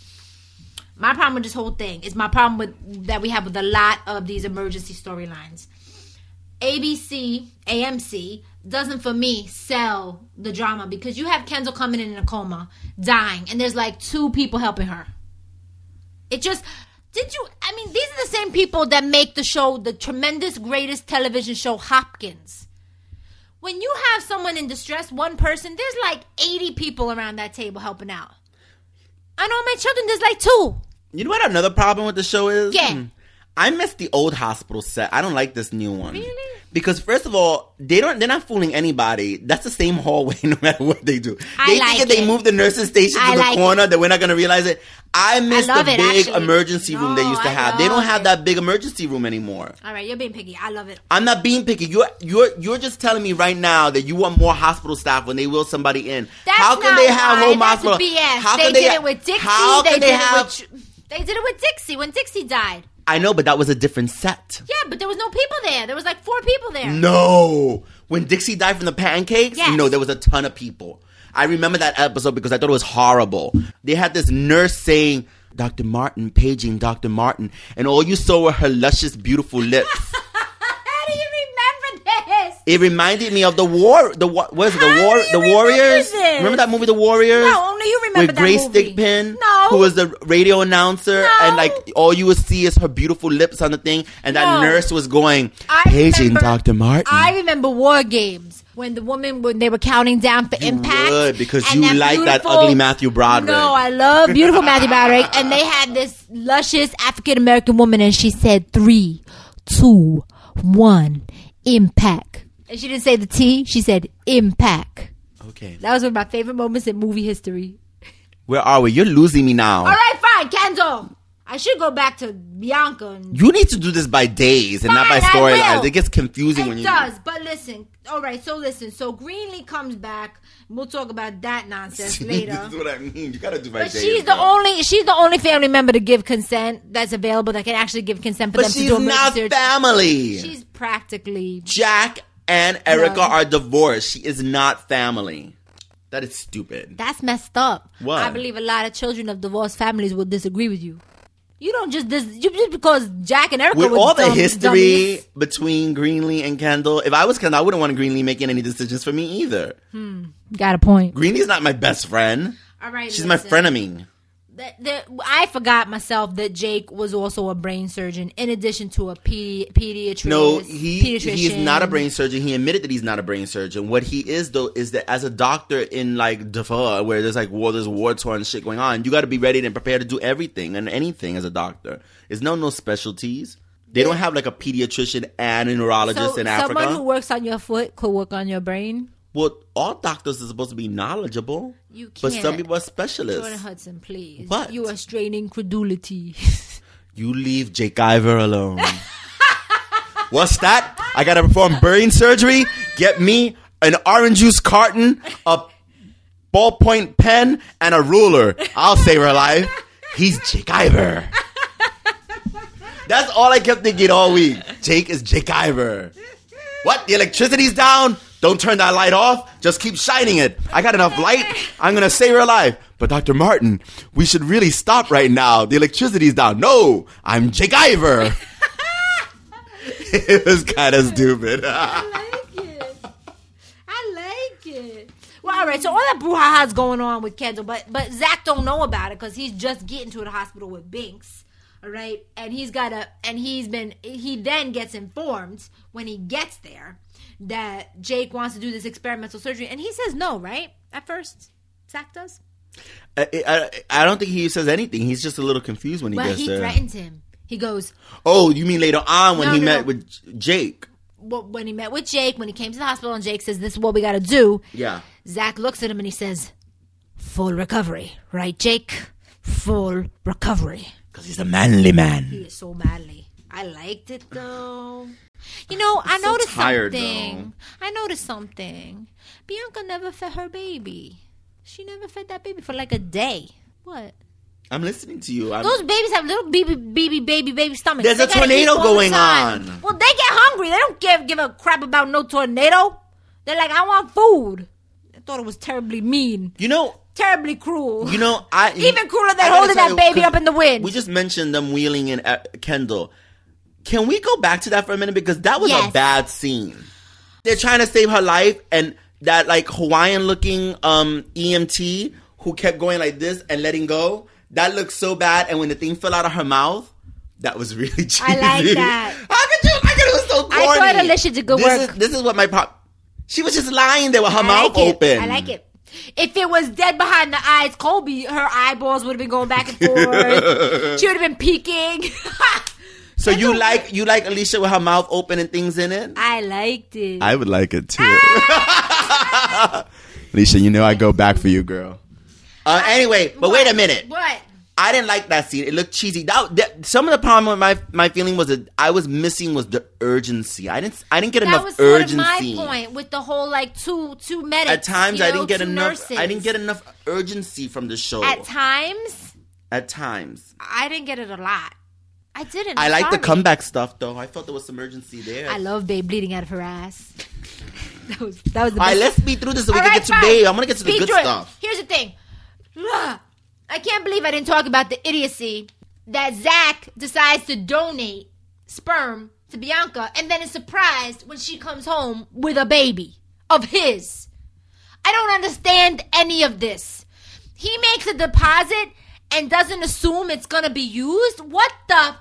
My problem with this whole thing is my problem with that we have with a lot of these emergency storylines. A B C, A M C doesn't, for me, sell the drama because you have Kendall coming in in a coma, dying, and there's like two people helping her. It just... Did you... I mean, these are the same people that make the show, the tremendous, greatest television show, Hopkins. When you have someone in distress, one person, there's like eighty people around that table helping out. I know my children, there's like two. You know what another problem with the show is? Yeah. Hmm. I miss the old hospital set. I don't like this new one. Really? Because first of all, they don't they're not fooling anybody. That's the same hallway no matter what they do. I They like think if they it. move the nurses station I to the like corner that we're not gonna realize it. I miss I love the it, big actually. emergency room they No, used to I have. They don't love have it. that big emergency room anymore. All right, you're being picky. I love it. I'm not being picky. You're you're you're just telling me right now that you want more hospital staff when they wheel somebody in. That's how can not they have why. home That's hospital? B S. How they can did they, it with Dixie. How they can did they it have? with. They did it with Dixie when Dixie died. I know, but that was a different set. Yeah, but there was no people there. There was like four people there. No, when Dixie died from the pancakes, Yes. no, there was a ton of people. I remember that episode because I thought it was horrible. They had this nurse saying, Doctor Martin, paging Doctor Martin. And all you saw were her luscious, beautiful lips. How do you remember this? It reminded me of the war. The wa- what is it? The How war. do you The remember Warriors. this? Remember that movie, The Warriors? No, only you remember with that Grace movie. Stickpin, No. who was the radio announcer, No. and like all you would see is her beautiful lips on the thing, and that No. nurse was going, I paging remember- Doctor Martin. I remember War Games when the woman when they were counting down for You impact. would, because and you like that beautiful- ugly Matthew Broderick. No, I love beautiful Matthew Broderick, and they had this luscious African American woman, and she said three, two, one, impact. And she didn't say the T; she said impact. Okay, That was one of my favorite moments in movie history. where are we? You're losing me now. All right, fine, Kendall. I should go back to Bianca. And You need to do this by days and not by Fine, I storylines. will. It gets confusing It when you does, but listen. All right, so listen. So Greenlee comes back. We'll talk about that nonsense later. This is what I mean. You gotta do by But days. she's the girl. only she's the only family member to give consent that's available that can actually give consent for But them she's to do not emergency surgery. family. She's practically Jack and Erica No. are divorced. She is not family. That is stupid. that's messed up. What? I believe a lot of children of divorced families will disagree with you. You don't just dis- you, just because Jack and Erica With were all the dumb- history dummies. between Greenlee and Kendall, if I was Kendall, I wouldn't want Greenlee making any decisions for me either. Got a point. Greenlee's not my best friend. All right, She's my listen. frenemy. The, the, I forgot myself that Jake was also a brain surgeon in addition to a pedi- pediatrician. No, he pediatrician. he's not a brain surgeon. He admitted that he's not a brain surgeon. What he is though is that as a doctor in like Defoe, where there's like war, there's war torn shit going on, you got to be ready and prepared to do everything and anything as a doctor. There's no no specialties. They don't have like a pediatrician and a neurologist So in Africa. someone who works on your foot could work on your brain. Well, all doctors are supposed to be knowledgeable. You But some can't. people are Jordan specialists. Hudson, please. What? You are straining credulity. You leave Jake Ivor alone. What's that? I gotta perform brain surgery? Get me an orange juice carton, a ballpoint pen, and a ruler. I'll save her life. He's Jake Ivor. That's all I kept thinking all week. Jake is Jake Ivor. What? The electricity's down? Don't turn that light off. Just keep shining it. I got enough light. I'm going to save her life. But Doctor Martin, we should really stop right now. The electricity's down. No, I'm Jake Ivor. It was kind of stupid. I like it. I like it. Well, all right. So all that brouhaha's going on with Kendall, but but Zach don't know about it because he's just getting to the hospital with Binks. All right, and he's got a, and he's been, he then gets informed when he gets there that Jake wants to do this experimental surgery, and he says no, right? At first, Zach does. I, I, I don't think he says anything. He's just a little confused when he Well, gets he there. threatens him. He goes, Oh, you mean later on when No, he no, met no. with Jake? well, when he met with Jake, when he came to the hospital, and Jake says, "This is what we got to do." Yeah. Zach looks at him and he says, "Full recovery, right, Jake? Full recovery." Because he's a manly man. He is so manly. I liked it though. You know, I so noticed tired, something. I noticed something. Bianca never fed her baby. She never fed that baby for like a day. What? I'm listening to you. I'm, Those babies have little baby, baby, baby, baby stomachs. There's They a gotta tornado eat all the going time. on. Well, they get hungry. They don't give give a crap about no tornado. They're like, I want food. I thought it was terribly mean, you know, terribly cruel. you know, I Even crueler I than gotta holding tell that you, baby 'cause up in the wind. We just mentioned them wheeling in uh, Kendall. Can we go back to that for a minute because that was a Yes. bad scene. They're trying to save her life, and that like Hawaiian looking um, E M T who kept going like this and letting go. That looked so bad, and when the thing fell out of her mouth, that was really cheesy. I like that. How could you? I thought it was so corny. I thought Alicia did good this work. Is, this is what my pop. She was just lying there with her I mouth like it. open. I like it. If it was dead behind the eyes, Colby, her eyeballs would have been going back and forth. She would have been peeking. So you like you like Alicia with her mouth open and things in it? I liked it. I would like it too. Alicia, you know I go back for you, girl. Uh, anyway, but wait a minute. What? I didn't like that scene. It looked cheesy. That, that some of the problem with my my feeling was that I was missing was the urgency. I didn't I didn't get that enough was sort urgency. of my point with the whole like two two medics. At times, you know, I didn't get two enough. nurses. I didn't get enough urgency from the show. At times, At times, I didn't get it a lot. I didn't. I I'm like the sorry. comeback stuff though. I felt there was some urgency there. I love Babe bleeding out of her ass. that was that was the All right, best. let's speed through this so we All can right, get to fine. Babe. I'm gonna get to Speed the good through it. stuff. Here's the thing. Ugh. I can't believe I didn't talk about the idiocy that Zach decides to donate sperm to Bianca and then is surprised when she comes home with a baby of his. I don't understand any of this. He makes a deposit and doesn't assume it's gonna be used? What the?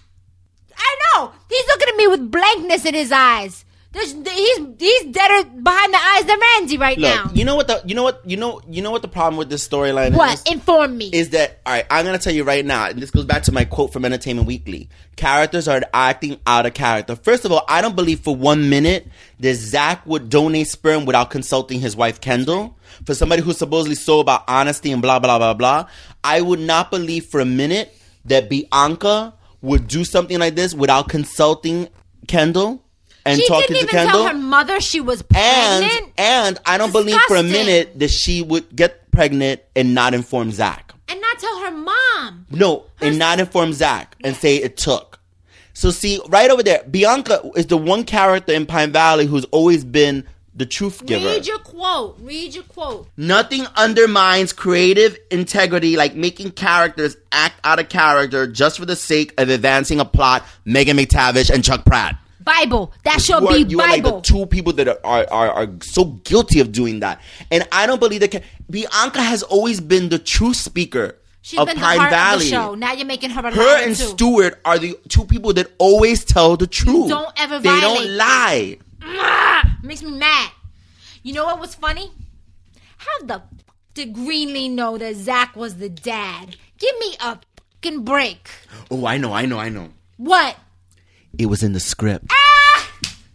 I know. He's looking at me with blankness in his eyes. There's, he's he's deader behind the eyes than Randy right Look, now. you know what the you know what you know you know what the problem with this storyline What? is? Inform me. Is that all right? I'm gonna tell you right now, and this goes back to my quote from Entertainment Weekly. Characters are acting out of character. First of all, I don't believe for one minute that Zach would donate sperm without consulting his wife Kendall. For somebody who's supposedly so about honesty and blah blah blah blah, I would not believe for a minute that Bianca would do something like this without consulting Kendall and she talking didn't to even Kendall. tell her mother she was And pregnant. and I don't believe for a Disgusting. minute that she would get pregnant and not inform Zach. And not tell her mom. No, and not inform Zach and say it took. So see, right over there, Bianca is the one character in Pine Valley who's always been the truth giver. Read your quote. Read your quote. Nothing undermines creative integrity like making characters act out of character just for the sake of advancing a plot. Megan McTavish and Chuck Pratt. Bible. That should You are, be you are like Bible. the two people that are, are, are, are so guilty of doing that. And I don't believe that. Bianca has always been the truth speaker She's of been Pine the heart Valley. of the show. Now you're making her a Her liar and too. Stuart are the two people that always tell the truth. don't ever They violate don't lie. Ah, makes me mad. You know what was funny? How the f- did Greenlee know that Zach was the dad? Give me a fucking break. Oh, I know, I know, I know. What? It was in the script. Ah!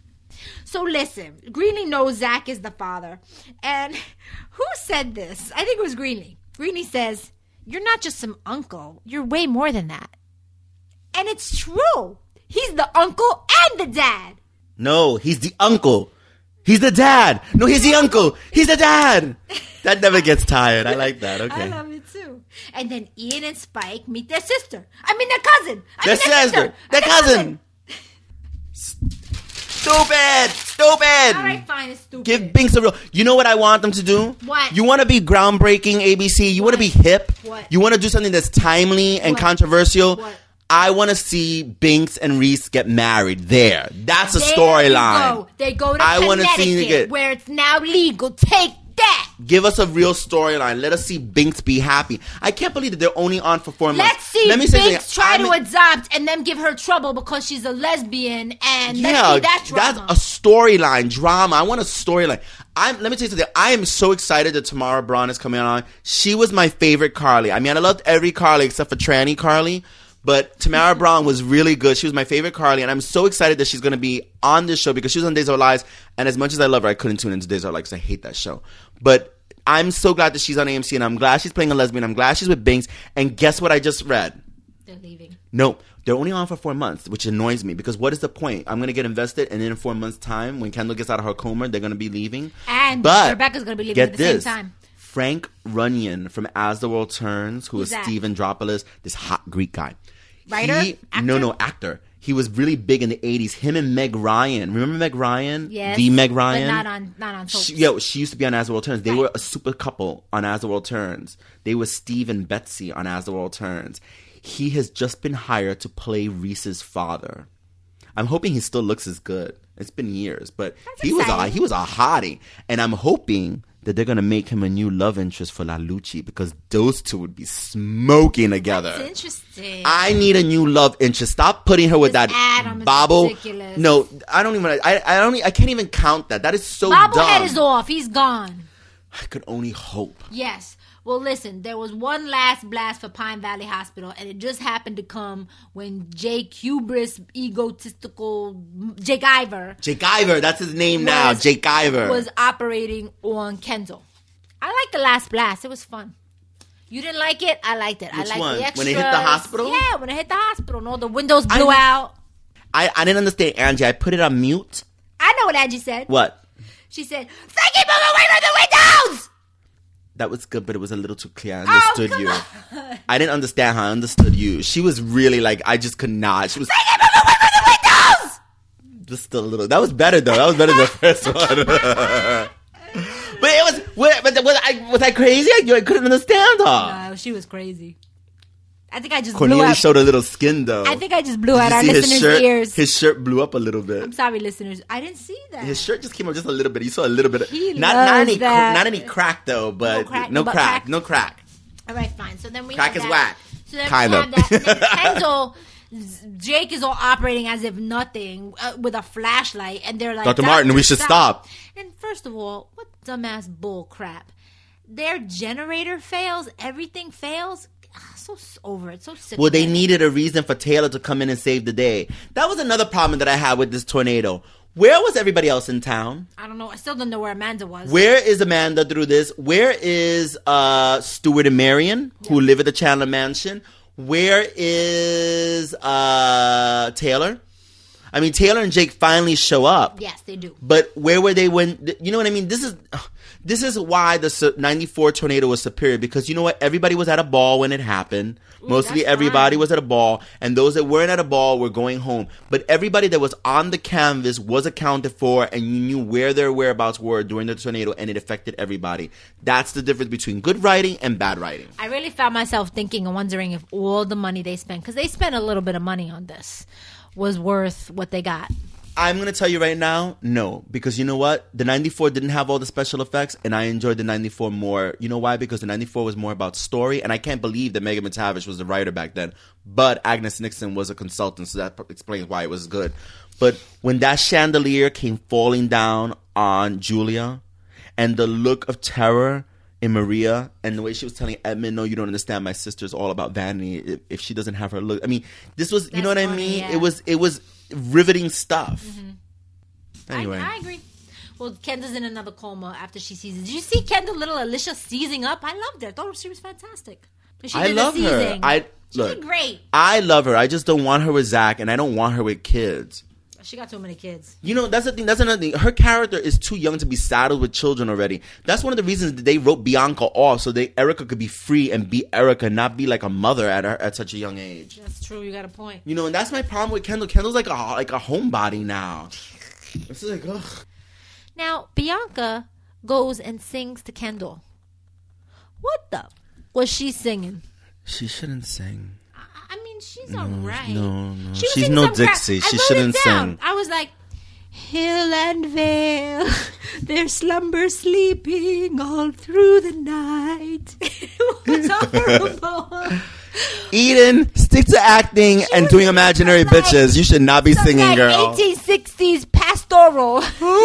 So listen, Greenlee knows Zach is the father. And who said this? I think it was Greenlee. Greenlee says, "You're not just some uncle. You're way more than that." And it's true. He's the uncle and the dad. No, he's the uncle. He's the dad. No, he's the uncle. He's the dad. That never gets tired. I like that. Okay. I love it too. And then Ian and Spike meet their sister. I mean their cousin. I Their mean their sister. sister. Their cousin. Stupid. Stupid. All right, fine. It's stupid. Give Binks a real. You know what I want them to do? What? You want to be groundbreaking, A B C? You want to be hip? What? You want to do something that's timely and What? controversial? What? I want to see Binks and Reese get married. There. That's a There you storyline. go. They go to I wanna Connecticut, see you get- where it's now legal. Take that. Give us a real storyline. Let us see Binks be happy. I can't believe that they're only on for four months. Let's see Let me say Binks something. try I'm to in- adopt and then give her trouble because she's a lesbian. And let's Yeah, see that drama. that's a storyline drama. I want a storyline. I'm. Let me tell you something. I am so excited that Tamara Braun is coming on. She was my favorite Carly. I mean, I loved every Carly except for Tranny Carly. But Tamara Braun was really good. She was my favorite Carly, and I'm so excited that she's going to be on this show because she was on Days of Our Lives. And as much as I love her, I couldn't tune into Days of Our Lives because I hate that show. But I'm so glad that she's on A M C, and I'm glad she's playing a lesbian. I'm glad she's with Binks. And guess what I just read? They're leaving. No, they're only on for four months, which annoys me because what is the point? I'm going to get invested, and then in four months' time, when Kendall gets out of her coma, they're going to be leaving. And but Rebecca's going to be leaving get at the this. same time. Frank Runyon from As the World Turns, who Who's is that? Steve Andropoulos, this hot Greek guy. Writer? He, Actor? No, no, actor. He was really big in the eighties. Him and Meg Ryan. Remember Meg Ryan? Yes. The Meg Ryan? But not on, not on soaps. She, yo, she used to be on As the World Turns. They Right. were a super couple on As the World Turns. They were Steve and Betsy on As the World Turns. He has just been hired to play Reese's father. I'm hoping he still looks as good. It's been years, but That's he was a, exciting. he was a hottie, and I'm hoping that they're gonna make him a new love interest for La Lucci because those two would be smoking together. That's interesting. I need a new love interest. Stop putting her with This that Adam is bobble. ridiculous. No, I don't even. I I don't. e- I can't even count that. That is so Bobblehead dumb. is off. He's gone. I could only hope. Yes. Well, listen, there was one last blast for Pine Valley Hospital, and it just happened to come when Jake Hubris, egotistical Jake Ivor, Jake Ivor, that's his name now. was- Jake Ivor. was operating on Kendall. I like the last blast. It was fun. You didn't like it? I liked it. Which I liked one? the When extras. they hit the hospital? Yeah, when it hit the hospital. No, the windows blew I- out. I, I didn't understand, Angie. I put it on mute. I know what Angie said. What? She said, Frankie, move away from the windows! That was good, but it was a little too clear. I Oh, understood come you. on. I didn't understand how I understood you. She was really like, I just could not. She was Frankie, move away from the windows! just still a little. That was better, though. That was better than the first one. But it was, what- but was I, was I crazy? I, I couldn't understand her. No, she was crazy. I think I just blew Cornelius out. showed a little skin, though. I think I just blew Did out you our see his listeners' shirt? ears. His shirt blew up a little bit. I'm sorry, listeners. I didn't see that. His shirt just came up just a little bit. You saw a little bit. Of, He not, loves not any, cr- that. not any crack though, but No crack, no no butt crack, crack? no crack. All right, fine. So then we Crack have is that. whack. So then Kind we of. have that. And then Kendall, Jake is all operating as if nothing uh, with a flashlight, and they're like, Doctor Martin, we should stop. And first of all, what dumbass bull crap? Their generator fails. Everything fails. Ah, so s- over it. So sick. Well, of they it. needed a reason for Taylor to come in and save the day. That was another problem that I had with this tornado. Where was everybody else in town? I don't know. I still don't know where Amanda was. Where is Amanda through this? Where is uh, Stuart and Marion, who live at the Chandler Mansion? Where is uh, Taylor? I mean, Taylor and Jake finally show up. Yes, they do. But where were they when, you know what I mean? This is this is why the ninety-four tornado was superior, because you know what? Everybody was at a ball when it happened. Ooh, Mostly that's everybody fine. was at a ball, and those that weren't at a ball were going home. But everybody that was on the canvas was accounted for, and you knew where their whereabouts were during the tornado, and it affected everybody. That's the difference between good writing and bad writing. I really found myself thinking and wondering if all the money they spent, because they spent a little bit of money on this, was worth what they got. I'm going to tell you right now, no. Because you know what? The ninety-four didn't have all the special effects, and I enjoyed the ninety-four more. You know why? Because the ninety-four was more about story, and I can't believe that Megan McTavish was the writer back then. But Agnes Nixon was a consultant, so that explains why it was good. But when that chandelier came falling down on Julia, and the look of terror in Maria, and the way she was telling Edmund, no, you don't understand, my sister's all about vanity. If, if she doesn't have her look. I mean, this was, you That's know what I funny, mean? yeah. It was, it was riveting stuff. Anyway. I, I agree. Well, Kendall's in another coma after she sees it. Did you see Kendall, little Alicia seizing up? I loved her. I thought she was fantastic. But she I did love the her. seizing. I she look. did great. I love her. I just don't want her with Zach, and I don't want her with kids. She got too many kids. You know, that's the thing. That's another thing. Her character is too young to be saddled with children already. That's one of the reasons that they wrote Bianca off, so they Erica could be free and be Erica, not be like a mother at her at such a young age. That's true. You got a point. You know, and that's my problem with Kendall. Kendall's like a like a homebody now. It's like, ugh. Now, Bianca goes and sings to Kendall. What the was she singing? She shouldn't sing. I, I mean, she's all right. no, no. She was She's singing no some crap. Dixie. I She wrote it shouldn't down. sing. I was like, hill and vale, their slumber sleeping all through the night. It was horrible. Eden, stick to acting and was doing singing imaginary some, like- bitches. You should not be Some, singing, like girl. eighteen sixties pastoral.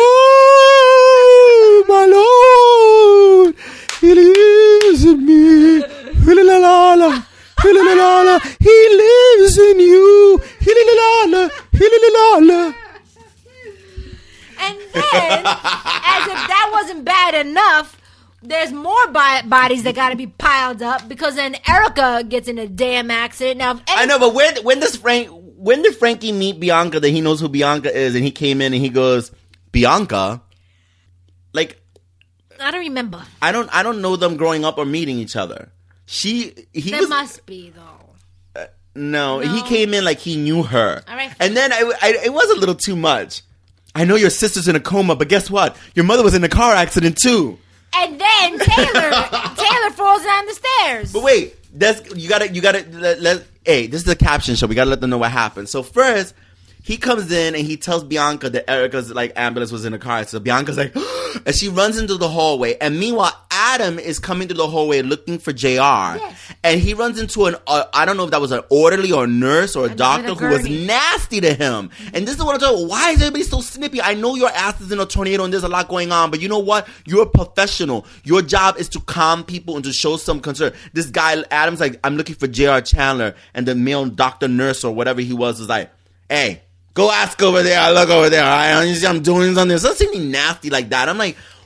Oh, my Lord, He lives in me. Hee-la-la-la, hee-la-la-la, He lives in you. Hee-la-la-la, hee-la-la-la. And then, as if that wasn't bad enough, there's more bi- bodies that got to be piled up because then Erica gets in a damn accident. Now, if any- I know, but when when does Frank? When did Frankie meet Bianca that he knows who Bianca is, and he came in and he goes, Bianca? Like, I don't remember. I don't I don't know them growing up or meeting each other. She he There was must be though. no, No. he came in like he knew her. All right. And then I, I, it was a little too much. I know your sister's in a coma, but guess what? Your mother was in a car accident too. And then Taylor, Taylor falls down the stairs. But wait, that's you gotta you gotta let, let hey, this is a caption show. We gotta let them know what happened. So first, he comes in and he tells Bianca that Erica's like ambulance was in a car. So Bianca's like, and she runs into the hallway. And meanwhile, Adam is coming through the hallway looking for J R. Yes. And he runs into an uh, I don't know if that was an orderly or a nurse or a And doctor with a who was gurney. nasty to him. And this is what I'm talking about. Why is everybody so snippy? I know your ass is in a tornado and there's a lot going on, but you know what? You're a professional. Your job is to calm people and to show some concern. This guy, Adam's like, I'm looking for J R. Chandler. And the male doctor, nurse, or whatever he was, was like, hey, go ask over there. I look over there. All right? You see I'm doing something. Something nasty like that. I'm like,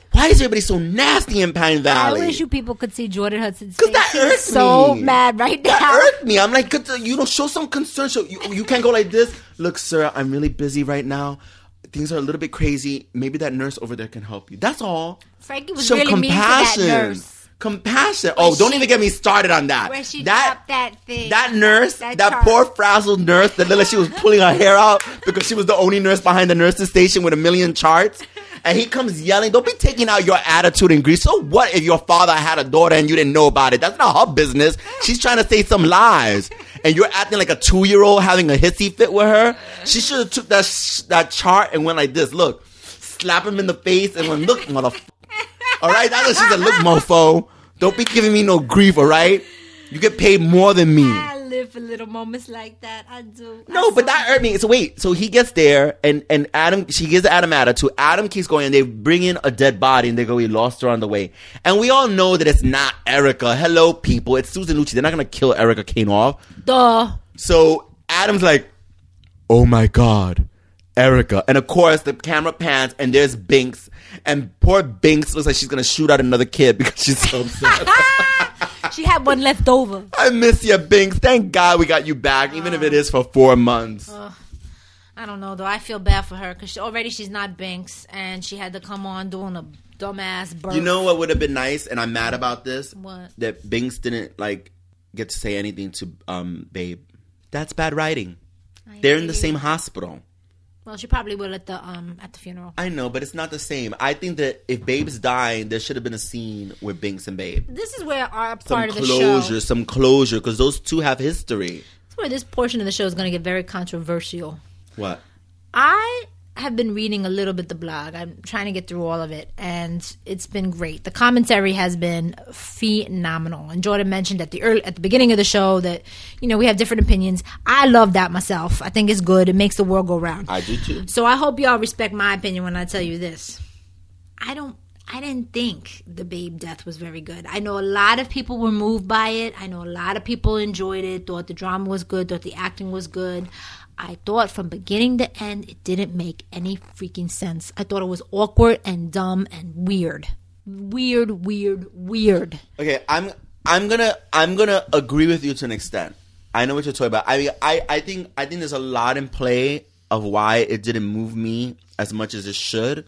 Why is everybody so nasty in Pine Valley? I wish you people could see Jordan Hudson's Because face. that He's irked so me. mad right now. That irked me. I'm like, you know, show some concern. Show, you, you can't go like this. Look, sir, I'm really busy right now. Things are a little bit crazy. Maybe that nurse over there can help you. That's all. Frankie was Show really mean to that nurse. Compassion. Oh, don't she- even get me started on that. Where she that, dropped that thing. That nurse, That that, chart. poor frazzled nurse that looked like she was pulling her hair out because she was the only nurse behind the nurse's station with a million charts. And he comes yelling, don't be taking out your attitude in grief. So what if your father had a daughter and you didn't know about it? That's not her business. She's trying to say some lies. And you're acting like a two-year-old having a hissy fit with her. She should have took that sh- that chart and went like this. Look, slap him in the face and went, look, motherfucker. All right? That's what she said. Look, mofo. Don't be giving me no grief, all right? You get paid more than me. I live for little moments like that. I do. No, I but so- that hurt me. So wait, so he gets there and, and Adam, she gives Adam attitude. Adam keeps going and they bring in a dead body and they go, we lost her on the way. And we all know that it's not Erica. Hello, people. It's Susan Lucci. They're not going to kill Erica Kane off. Duh. So Adam's like, oh my God, Erica. And of course, the camera pans and there's Binks. And poor Binks looks like she's going to shoot out another kid because she's so upset. She had one left over. I miss you, Binks. Thank God we got you back, even if it is for four months. Uh, I don't know, though. I feel bad for her because she, already she's not Binks, and she had to come on doing a dumbass birth. You know what would have been nice, and I'm mad about this? What? That Binks didn't, like, get to say anything to um, Babe. That's bad writing. I They're in the agree. same hospital. Well, she probably will at the um at the funeral. I know, but it's not the same. I think that if Babe's dying, there should have been a scene with Binks and Babe. This is where our Some part of the closure, show. some closure, because those two have history. This is where this portion of the show is going to get very controversial. What? I have been reading a little bit the blog. I'm trying to get through all of it, and it's been great. The commentary has been phenomenal. And Jordan mentioned at the early, at the beginning of the show that, you know, we have different opinions. I love that myself. I think it's good. It makes the world go round. I do too. So I hope y'all respect my opinion when I tell you this. I don't. I didn't think the Babe death was very good. I know a lot of people were moved by it. I know a lot of people enjoyed it, thought the drama was good, thought the acting was good. I thought from beginning to end, it didn't make any freaking sense. I thought it was awkward and dumb and weird. Weird, weird, weird. Okay, I'm I'm gonna I'm gonna agree with you to an extent. I know what you're talking about. I mean, I, I think I think there's a lot in play of why it didn't move me as much as it should.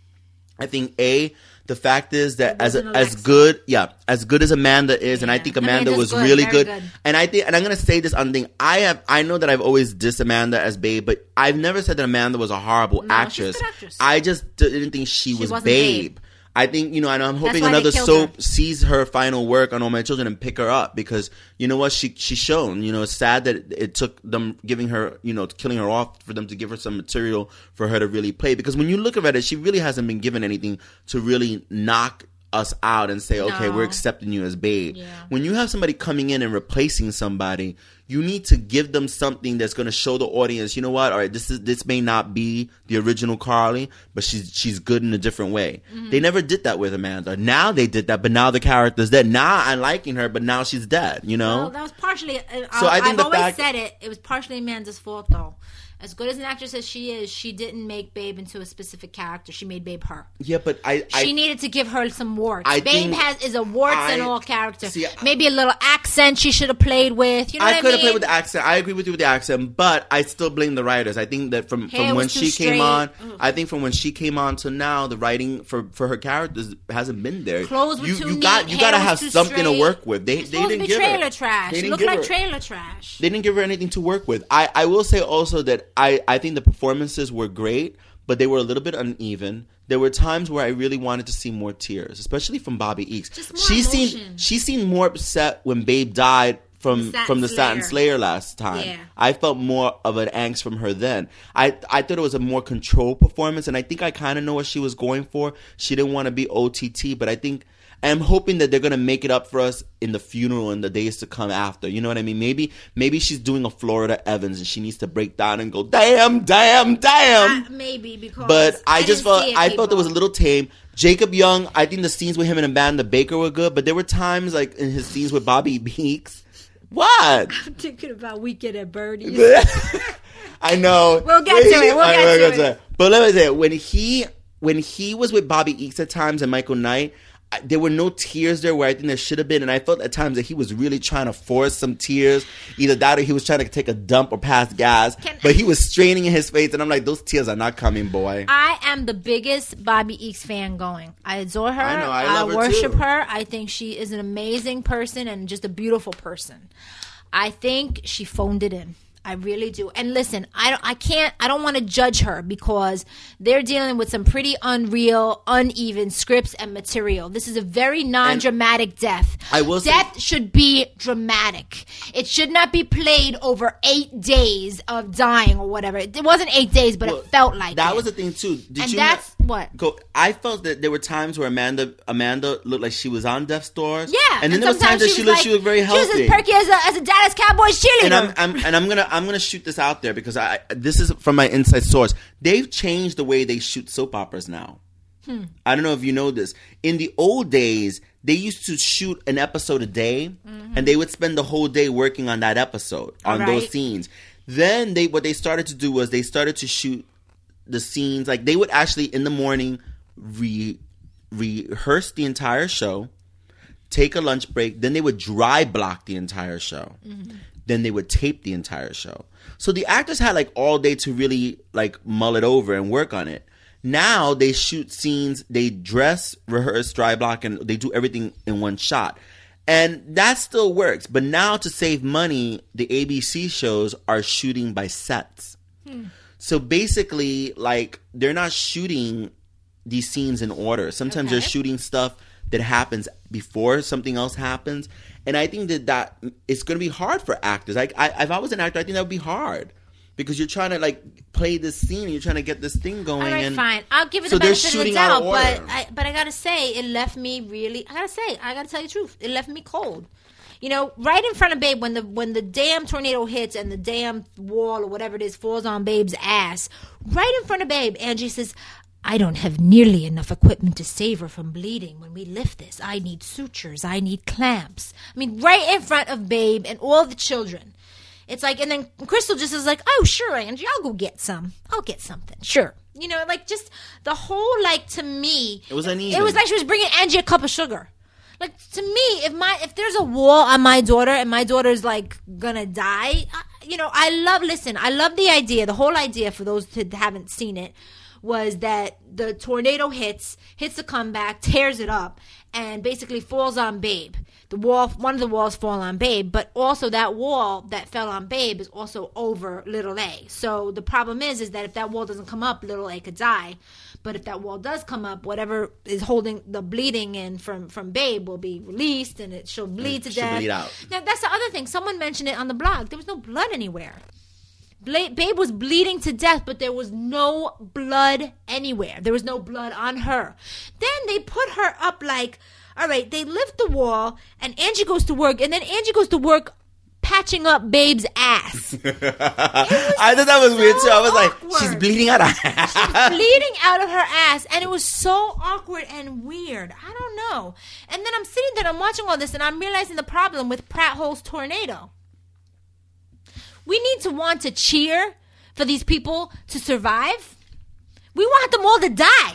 I think a the fact is that It as wasn't as Alexa. good, yeah, as good as Amanda is, and I Yeah. think Amanda Amanda's was good, really very good. good. And I think, and I'm gonna say this on thing. I have, I know that I've always dissed Amanda as Babe, but I've never said that Amanda was a horrible No, she's a actress. good actress. I just didn't think she, was wasn't Babe. Babe. I think, you know, and I'm hoping why they another killed soap her. sees her final work on All My Children and pick her up, because you know what, she she's shown. You know, it's sad that it, it took them giving her, you know, killing her off for them to give her some material for her to really play. Because when you look at it, she really hasn't been given anything to really knock us out and say, okay, No. we're accepting you as Babe. Yeah. When you have somebody coming in and replacing somebody, you need to give them something that's going to show the audience, you know what, all right, this is this may not be the original Carly, but she's she's good in a different way. Mm-hmm. They never did that with Amanda. Now they did that, but now the character's dead. Now I'm liking her, but now she's dead, you know? Well, that was partially. Uh, So I I think have the always fact- said it. It was partially Amanda's fault, though. As good as an actress as she is, she didn't make Babe into a specific character. She made Babe her. Yeah, but I... I She needed to give her some warts. I Babe think has is a warts I- and all character. see, I- Maybe a little accent she should have played with. You know I what could I have mean? played with the accent. I agree with you with the accent, but I still blame the writers. I think that from, Hair from when was too she came straight. on, Ugh. I think from when she came on to now, the writing for, for her characters hasn't been there. Clothes were you too you neat, got you hair got to was have too something to straight. work with. They It's they supposed didn't to be give trailer her trash. They didn't Look give like her, trailer trash. They didn't give her anything to work with. I, I will say also that I, I think the performances were great, but they were a little bit uneven. There were times where I really wanted to see more tears, especially from Bobby Eakes. Just more she emotion. seemed she seemed more upset when Babe died from The Satin from the Satin Slayer. Slayer last time. Yeah. I felt more of an angst from her then. I I thought it was a more controlled performance, and I think I kind of know what she was going for. She didn't want to be O T T, but I think I'm hoping that they're gonna make it up for us in the funeral and the days to come after. You know what I mean? Maybe maybe she's doing a Florida Evans and she needs to break down and go, damn, damn, damn. Uh, maybe because. But I, just didn't felt see it, I felt it was a people. little tame. Jacob Young, I think the scenes with him and Amanda Baker were good, but there were times like in his scenes with Bobby Beeks. What? I'm thinking about Weekend at Bernie's. I know. We'll get to it. We'll I get know, to it. But let me say, when he when he was with Bobby Eakes at times and Michael Knight, I, there were no tears there where I think there should have been. And I felt at times that he was really trying to force some tears. Either that or he was trying to take a dump or pass gas. Can but he was straining in his face. And I'm like, those tears are not coming, boy. I am the biggest Bobby Eakes fan going. I adore her. I know. I, I love her worship too. her. I think she is an amazing person and just a beautiful person. I think she phoned it in. I really do. And listen, I don't, I can't, I don't want to judge her because they're dealing with some pretty unreal, uneven scripts and material. This is a very non-dramatic and death. I will death say- should be dramatic. It should not be played over eight days of dying or whatever. It wasn't eight days, but well, it felt like that it. was the thing too. Did and you that's not, what go, I felt that there were times where Amanda Amanda looked like she was on death's doors. Yeah, and then and there was times that she she was looked like, she was very healthy. She was as perky as a, as a Dallas Cowboys cheerleader. And I'm, I'm and I'm gonna I'm gonna shoot this out there because I this is from my inside source. They've changed the way they shoot soap operas now. Hmm. I don't know if you know this. In the old days, they used to shoot an episode a day, mm-hmm. and they would spend the whole day working on that episode, on right. those scenes. Then they what they started to do was they started to shoot the scenes. Like they would actually in the morning re rehearse the entire show, take a lunch break, then they would dry block the entire show. Mm-hmm. Then they would tape the entire show. So the actors had like all day to really like mull it over and work on it. Now they shoot scenes, they dress, rehearse, dry block, and they do everything in one shot. And that still works. But now to save money, the A B C shows are shooting by sets. Hmm. So basically, like, they're not shooting these scenes in order. Sometimes okay. they're shooting stuff that happens before something else happens. And I think that that it's going to be hard for actors. Like, I, if I was an actor, I think that would be hard. Because you're trying to, like, play this scene and you're trying to get this thing going. All right, and fine. I'll give it so the benefit of the doubt. But I, but I got to say, it left me really, I got to say, I got to tell you the truth. It left me cold. You know, right in front of Babe, when the when the damn tornado hits and the damn wall or whatever it is falls on Babe's ass, right in front of Babe, Angie says, I don't have nearly enough equipment to save her from bleeding when we lift this. I need sutures. I need clamps. I mean, right in front of Babe and all the children. It's like, and then Crystal just is like, oh, sure, Angie, I'll go get some. I'll get something. Sure. You know, like just the whole, like, to me. It was uneven. It was like she was bringing Angie a cup of sugar. Like, to me, if my if there's a wall on my daughter and my daughter's, like, gonna die, I, you know, I love, listen, I love the idea, the whole idea for those who haven't seen it, was that the tornado hits, hits the comeback, tears it up, and basically falls on Babe. The wall, one of the walls fall on Babe, but also that wall that fell on Babe is also over Little A. So the problem is, is that if that wall doesn't come up, Little A could die. But if that wall does come up, whatever is holding the bleeding in from, from Babe will be released, and it she'll bleed to she'll death. Bleed out. Now that's the other thing. Someone mentioned it on the blog. There was no blood anywhere. Babe was bleeding to death, but there was no blood anywhere. There was no blood on her. Then they put her up like, all right, they lift the wall, and Angie goes to work, and then Angie goes to work patching up Babe's ass. I thought that was so weird, too. I was awkward. Like, she's bleeding out of her ass. She's bleeding out of her ass, and it was so awkward and weird. I don't know. And then I'm sitting there, I'm watching all this, and I'm realizing the problem with Pratt Hole's tornado. We need to want to cheer for these people to survive. We want them all to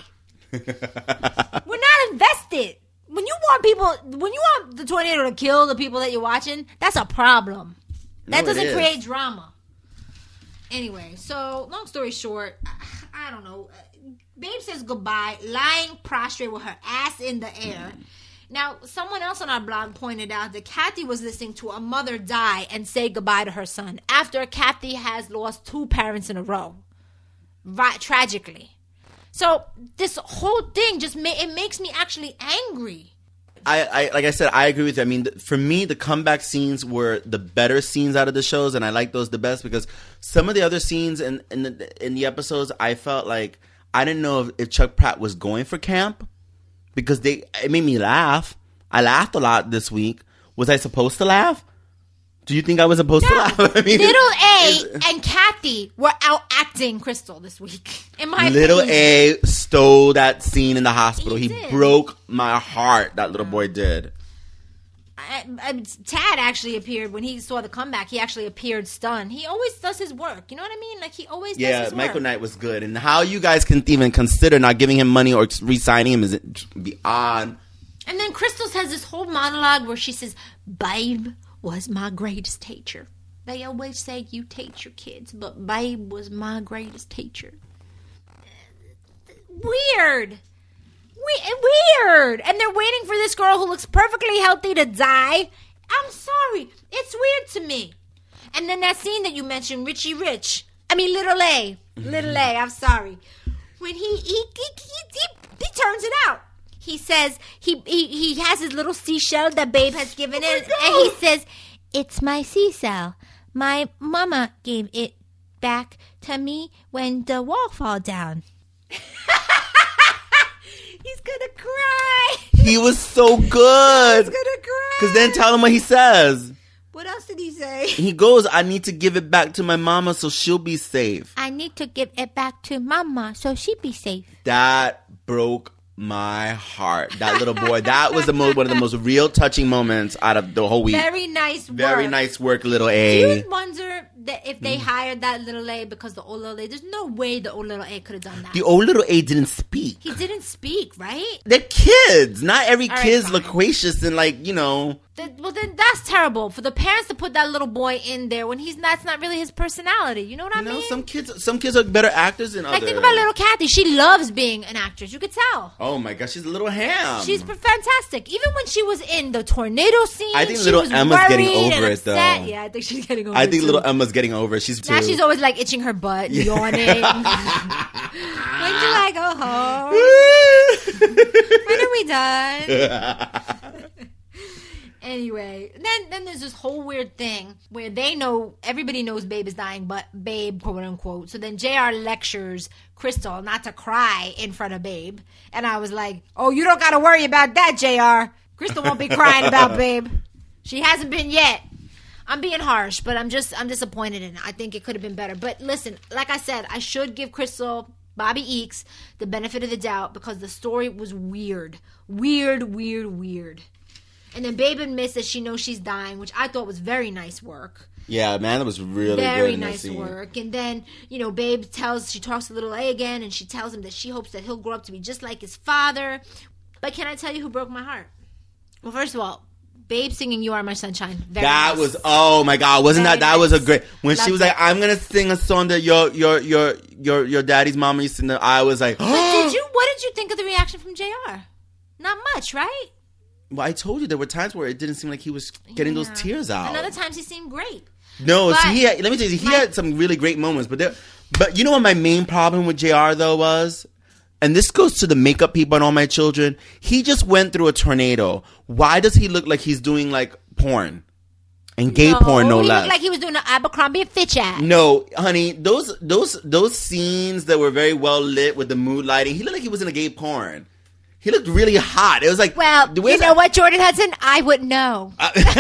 die. We're not invested. When you want people, when you want the tornado to kill the people that you're watching, that's a problem. That no, doesn't create drama. Anyway, so long story short, I, I don't know. Babe says goodbye, lying prostrate with her ass in the air. Now, someone else on our blog pointed out that Kathy was listening to a mother die and say goodbye to her son after Kathy has lost two parents in a row, right, tragically. So this whole thing just ma- it makes me actually angry. I, I like I said, I agree with you. I mean, th- for me, the comeback scenes were the better scenes out of the shows, and I like those the best because some of the other scenes in in the, in the episodes, I felt like I didn't know if, if Chuck Pratt was going for camp. Because they, it made me laugh. I laughed a lot this week. Was I supposed to laugh? Do you think I was supposed no. to laugh? I mean, Little A and Kathy were out acting Crystal this week. In my Little opinion. A stole that scene in the hospital. He, he did. broke my heart. That little boy did. I, I, I, Tad actually appeared when he saw the comeback. He actually appeared stunned. He always does his work. You know what I mean? Like, he always yeah, does his Michael work. Knight was good. And how you guys can even consider not giving him money or re-signing him is beyond. And then Crystal has this whole monologue where she says, Babe was my greatest teacher. They always say you teach your kids, but Babe was my greatest teacher. Weird. We- weird. And they're waiting for this girl who looks perfectly healthy to die. I'm sorry. It's weird to me. And then that scene that you mentioned, Richie Rich. I mean, Little A. Little A, I'm sorry. When he, he, he, he, he, he turns it out. He says, he, he, he has his little seashell that Babe has given oh him. And he says, it's my seashell. My mama gave it back to me when the wall fall down. He's gonna cry. He was so good. He's gonna cry. Because then tell him what he says. What else did he say? He goes, I need to give it back to my mama so she'll be safe. I need to give it back to mama so she be safe. That broke my heart. That little boy. That was the most, one of the most real touching moments out of the whole week. Very nice work. Very nice work, little Do A. you wonder that if they hired that little A because the old little A, there's no way the old little A could have done that. The old little A didn't speak. He didn't speak, right? They're kids. Not every All right, kid's fine. loquacious and like, you know. The, well, then that's terrible for the parents to put that little boy in there when he's that's not really his personality. You know what I You know, mean? some kids some kids are better actors than Like, others. think about little Kathy. She loves being an actress. You could tell. Oh my gosh, she's a little ham. She's fantastic. Even when she was in the tornado scene, I think she little was Emma's getting worried and over it, though. upset. Yeah, I think she's getting over I it, think too. little Emma's getting over it. She's Now too. she's always like itching her butt, yawning. When do I go home? When are we done? Anyway, then then there's this whole weird thing where they know, everybody knows Babe is dying, but Babe, quote unquote. So then J R lectures Crystal not to cry in front of Babe. And I was like, oh, you don't got to worry about that, J R. Crystal won't be crying about Babe. She hasn't been yet. I'm being harsh, but I'm just, I'm disappointed in it. I think it could have been better. But listen, like I said, I should give Crystal, Bobby Eakes, the benefit of the doubt because the story was weird. Weird, weird, weird. And then Babe admits that she knows she's dying, which I thought was very nice work. Yeah, man, that was really Very good in that nice scene. work. And then, you know, Babe tells, she talks to little A again, and she tells him that she hopes that he'll grow up to be just like his father. But can I tell you who broke my heart? Well, first of all, Babe singing "You Are My Sunshine." Very That nice. was, oh my God, wasn't Very that that was a nice. great when Loved she was it. like, I'm gonna sing a song that your your your your your daddy's mama used to sing. I was like, But did you? What did you think of the reaction from J R? Not much, right? Well, I told you there were times where it didn't seem like he was getting those Yeah. tears out. And other times he seemed great. No, But see, he had, let me tell you, he my- had some really great moments, but there, but you know what my main problem with J R though was, and this goes to the makeup people and All My Children. He just went through a tornado. Why does he look like he's doing like porn and gay porn? No he less. looked like he was doing an Abercrombie and Fitch ad. No, honey, those those those scenes that were very well lit with the mood lighting, he looked like he was in a gay porn. He looked really hot. It was like, Well, the- you where's know that- what, Jordan Hudson? I wouldn't know.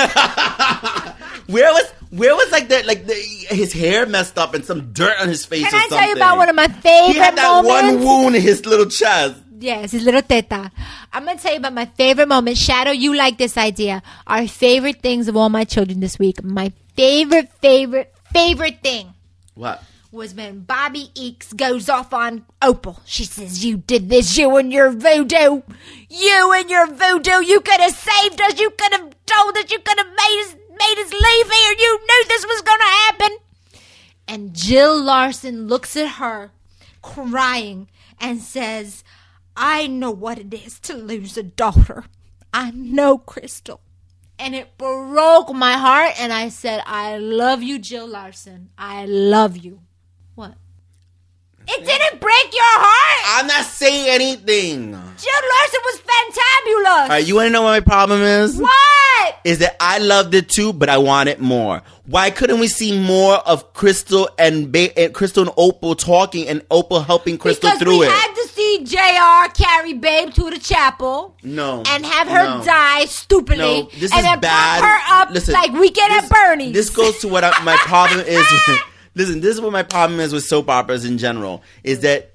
Where was where was like the like the, his hair messed up and some dirt on his face? Can or I something? tell you about one of my favorite He had that moments? one wound in his little chest. Yes, his little teta. I'm going to tell you about my favorite moment. Shadow, you like this idea. Our favorite things of All My Children this week. My favorite, favorite, favorite thing What? was when Bobby Eakes goes off on Opal. She says, you did this, you and your voodoo. You and your voodoo. You could have saved us. You could have told us. You could have made us, made us leave here. You knew this was going to happen. And Jill Larson looks at her, crying, and says, I know what it is to lose a daughter. I know, Crystal. And it broke my heart, and I said, I love you, Jill Larson. I love you. What? It didn't break your heart. I'm not saying anything. All Jill Larson was fantabulous. right, you want to know what my problem is? What? Is that I loved it too, but I want it more. Why couldn't we see more of Crystal and, ba- and Crystal and Opal talking and Opal helping Crystal Because through we it? had to see J R carry Babe to the chapel. No. And have her No. die stupidly. No, this and is then bad. pump her up Listen, like Weekend this, at Bernie's. This goes to what I, my problem is. With, listen, this is what my problem is with soap operas in general. Is that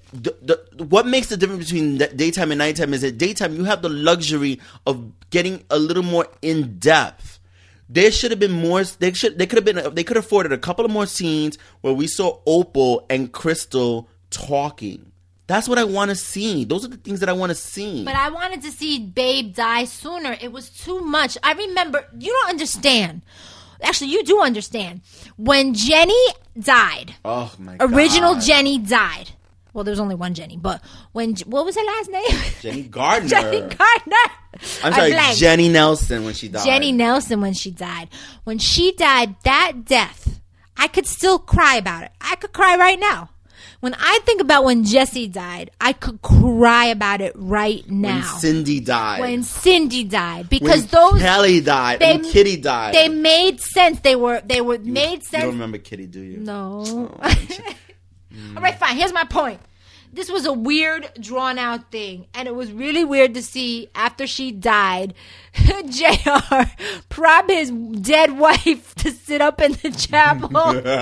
the, the what makes the difference between daytime and nighttime is that daytime you have the luxury of getting a little more in depth. There should have been more. They should. They could have been. They could have afforded a couple of more scenes where we saw Opal and Crystal talking. That's what I want to see. Those are the things that I want to see. But I wanted to see Babe die sooner. It was too much. I remember. You don't understand. Actually, you do understand. When Jenny died, oh my God. Original Jenny died. Well, there was only one Jenny, but when what was her last name? Jenny Gardner. Jenny Gardner. I'm sorry, Jenny Nelson when she died. Jenny Nelson when she died. When she died, that death, I could still cry about it. I could cry right now. When I think about when Jesse died, I could cry about it right now. When Cindy died. When Cindy died, because when those Kelly died. They, and Kitty died. They made sense. They were they were you, made sense. You don't remember Kitty, do you? No. Oh, mm. All right, fine. Here's my point. This was a weird, drawn-out thing, and it was really weird to see after she died, J R prop his dead wife to sit up in the chapel.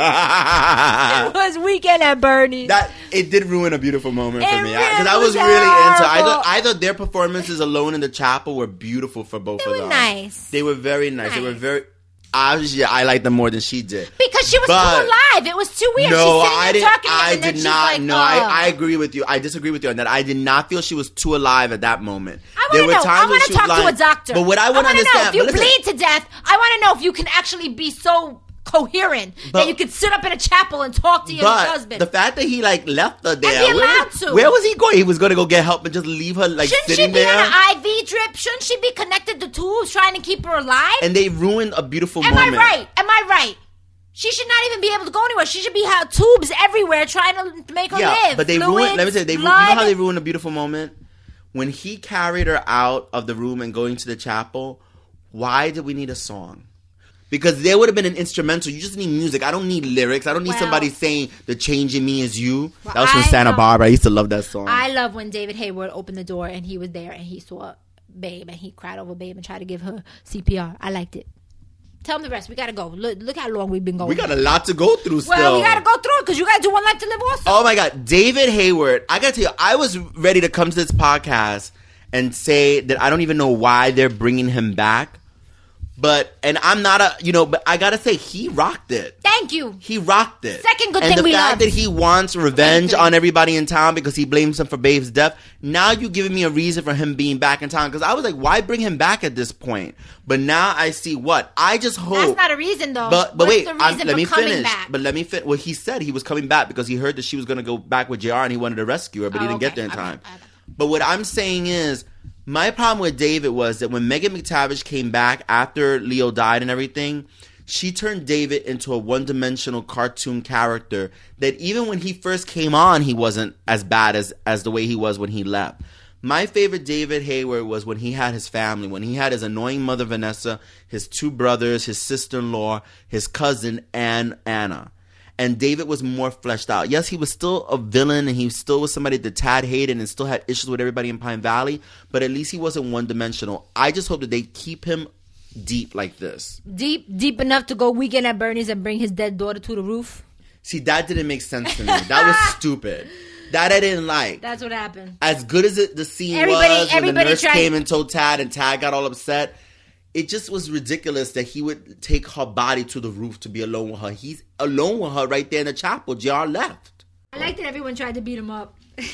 It was Weekend at Bernie's. That it did ruin a beautiful moment it for me really because I, I was, was really into. I thought, I thought their performances alone in the chapel were beautiful for both they of them. They were nice. They were very nice. nice. They were very. Obviously, I liked them more than she did because she was but, too alive. It was too weird. No, She's I didn't. Talking I and did not. Like, no, oh. I, I agree with you. I disagree with you on that. I did not feel she was too alive at that moment. I want to know. I want to talk lying. to a doctor. But what I want to understand, know if you bleed to death, I want to know if you can actually be so coherent but, that you could sit up in a chapel and talk to your but husband. The fact that he like left her there, and be allowed where, to. where was he going? He was going to go get help and just leave her like Shouldn't sitting there. Shouldn't she be on an I V drip? Shouldn't she be connected to tubes trying to keep her alive? And they ruined a beautiful Am moment. Am I right? Am I right? She should not even be able to go anywhere. She should be have tubes everywhere trying to make her yeah, live. But they Fluids, ruined. Let me say, they. You know how they ruined a beautiful moment when he carried her out of the room and going to the chapel. Why did we need a song? Because there would have been an instrumental. You just need music. I don't need lyrics. I don't need well, somebody saying "The change in me is you." Well, that was from I Santa love, Barbara. I used to love that song. I love when David Hayward opened the door and he was there and he saw Babe and he cried over Babe and tried to give her C P R. I liked it. Tell them the rest. We gotta go. Look, look how long we've been going. We got a lot to go through still. Well, we gotta go through it because you gotta do One Life to Live also. Oh my God. David Hayward. I gotta tell you, I was ready to come to this podcast and say that I don't even know why they're bringing him back. But, and I'm not a, you know, but I gotta say, he rocked it. Thank you. He rocked it. Second good and thing we love. And the fact that he wants revenge on everybody in town because he blames him for Babe's death, now you're giving me a reason for him being back in town. Because I was like, why bring him back at this point? But now I see what? I just hope. That's not a reason, though. But, but What's wait, the reason let for me finish. Back? But let me finish. Well, he said he was coming back because he heard that she was going to go back with J R and he wanted to rescue her, but oh, he didn't okay. get there in okay. time. Okay. But what I'm saying is, my problem with David was that when Megan McTavish came back after Leo died and everything, she turned David into a one-dimensional cartoon character that even when he first came on, he wasn't as bad as, as the way he was when he left. My favorite David Hayward was when he had his family, when he had his annoying mother Vanessa, his two brothers, his sister-in-law, his cousin, and Anna. And David was more fleshed out. Yes, he was still a villain and he still was somebody that Tad hated and still had issues with everybody in Pine Valley, but at least he wasn't one-dimensional. I just hope that they keep him deep like this. Deep, deep enough to go Weekend at Bernie's and bring his dead daughter to the roof? See, that didn't make sense to me. That was stupid. That I didn't like. That's what happened. As good as it, the scene everybody, was when everybody the nurse tried- came and told Tad and Tad got all upset, it just was ridiculous that he would take her body to the roof to be alone with her. He's alone with her right there in the chapel. J R left. I like that everyone tried to beat him up.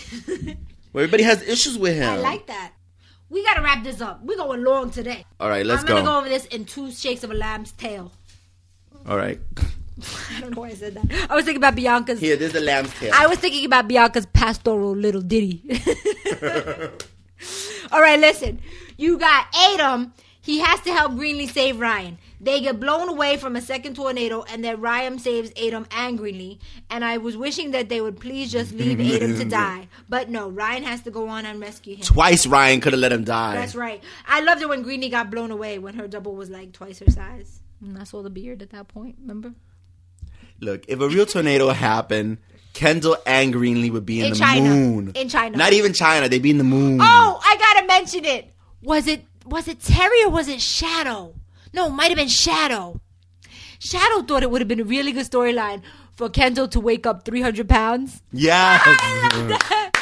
Well, everybody has issues with him. I like that. We got to wrap this up. We're going long today. All right, let's I'm go. I'm going to go over this in two shakes of a lamb's tail. All right. I don't know why I said that. I was thinking about Bianca's... Here, there's the lamb's tail. I was thinking about Bianca's pastoral little ditty. All right, listen. You got Adam... He has to help Greenlee save Ryan. They get blown away from a second tornado, and then Ryan saves Adam and Greenlee. And I was wishing that they would please just leave Adam to die. But no, Ryan has to go on and rescue him. Twice Ryan could have let him die. That's right. I loved it when Greenlee got blown away, when her double was like twice her size. And I saw the beard at that point, remember? Look, if a real tornado happened, Kendall and Greenlee would be in, in the China. moon. In China. Not even China. They'd be in the moon. Oh, I gotta mention it. Was it... Was it Terry or was it Shadow? No, it might have been Shadow. Shadow thought it would have been a really good storyline for Kendall to wake up three hundred pounds. Yes. I love that.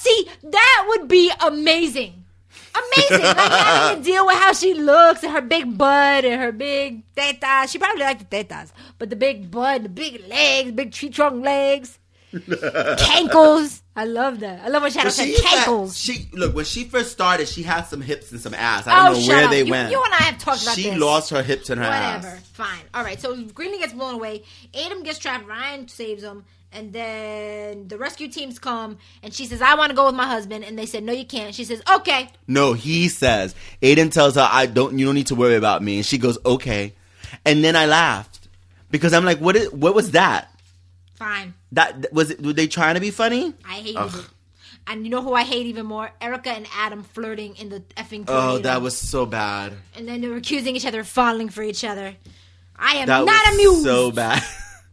see, that would be amazing. Amazing. Like having to deal with how she looks and her big butt and her big tetas. She probably liked the tetas. But the big butt, the big legs, big tree trunk legs. Cankles. I love that. I love when Shadow said cankles. She look when she first started, she had some hips and some ass. I don't oh, know where up. they you, went. You and I have talked about she this. She lost her hips and her Whatever. ass. Whatever. Fine. All right. So Greenlee gets blown away. Adam gets trapped. Ryan saves him. And then the rescue teams come. And she says, I want to go with my husband. And they said, no, you can't. She says, okay. No, he says. Aiden tells her, I don't. you don't need to worry about me. And she goes, okay. And then I laughed. Because I'm like, what? Is, what was that? Fine. That was it, were they trying to be funny? I hated Ugh. it. And you know who I hate even more? Erica and Adam flirting in the effing tornado. Oh, that was so bad. And then they were accusing each other of falling for each other. I am that not was amused. So bad.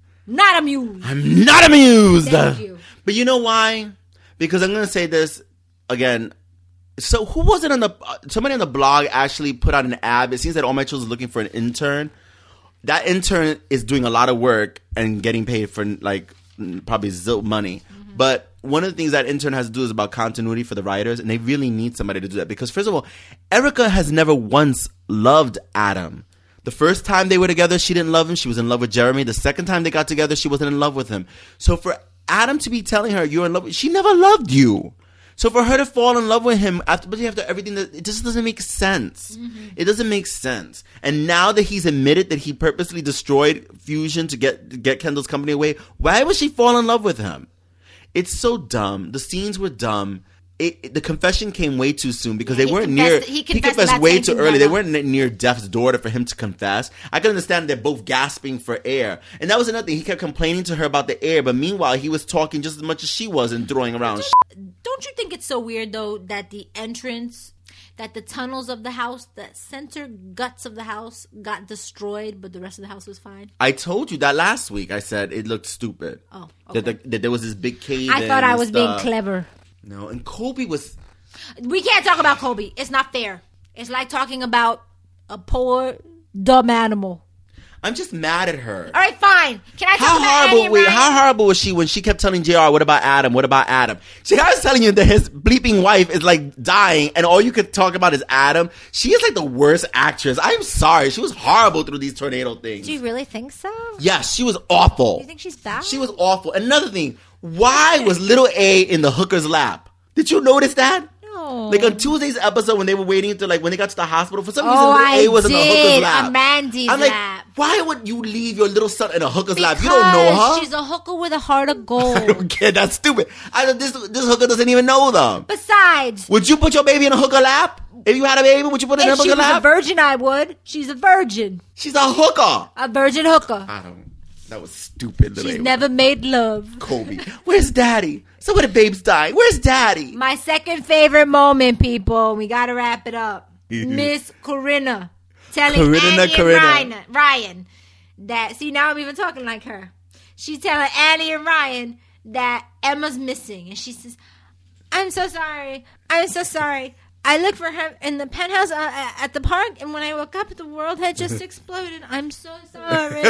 Not amused. I'm not amused. Thank you. But you know why? Because I'm going to say this again. So who was it on the... Uh, somebody on the blog actually put out an ad. It seems that All My Children is looking for an intern. That intern is doing a lot of work and getting paid for like probably zilch money. Mm-hmm. But one of the things that intern has to do is about continuity for the writers, and they really need somebody to do that. Because first of all, Erica has never once loved Adam. The first time they were together, she didn't love him. She was in love with Jeremy. The second time they got together, she wasn't in love with him. So for Adam to be telling her you're in love with, she never loved you. So for her to fall in love with him after, after everything, that it just doesn't make sense. Mm-hmm. It doesn't make sense. And now that he's admitted that he purposely destroyed Fusion to get to get Kendall's company away, why would she fall in love with him? It's so dumb. The scenes were dumb. It, it, the confession came way too soon because yeah, they weren't confessed, near. He confessed, he confessed way too early. Never. They weren't near death's door for him to confess. I can understand they're both gasping for air, and that was another thing. He kept complaining to her about the air, but meanwhile he was talking just as much as she was and throwing around. Don't, shit. don't you think it's so weird though that the entrance, that the tunnels of the house, the center guts of the house got destroyed, but the rest of the house was fine? I told you that last week. I said it looked stupid. Oh, okay. That, the, that there was this big cave. I thought I was stuff. being clever. No, and Colby was. We can't talk about Colby. It's not fair. It's like talking about a poor, dumb animal. I'm just mad at her. All right, fine. Can I talk how about horrible, Annie and wait, Ryan? How horrible was she when she kept telling J R, what about Adam? What about Adam? See, I was telling you that his bleeping wife is like dying and all you could talk about is Adam. She is like the worst actress. I'm sorry. She was horrible through these tornado things. Do you really think so? Yeah, she was awful. Do you think she's bad? She was awful. Another thing, why was little A in the hooker's lap? Did you notice that? No. Like on Tuesday's episode when they were waiting to like when they got to the hospital for some reason oh, little I A was in the hooker's did. lap. On Mandy's I'm like, lap. why would you leave your little son in a hooker's because lap? You don't know her. She's a hooker with a heart of gold. I don't care. That's stupid. I don't, this this hooker doesn't even know them. Besides, Would you put your baby in a hooker lap? If you had a baby, would you put it in a if she hooker was lap? a virgin, I would. She's a virgin. She's a hooker. A virgin hooker. I don't. That was stupid. She's Ava. never made love. Colby. Where's Daddy? So what? The babe's dying. Where's Daddy? My second favorite moment, people. We gotta wrap it up. Miss Corinna telling Corinna, Annie Corinna. and Ryan, Ryan that. See, now I'm even talking like her. She's telling Annie and Ryan that Emma's missing, and she says, "I'm so sorry. I'm so sorry. I looked for her in the penthouse uh, at the park, and when I woke up, the world had just exploded. I'm so sorry."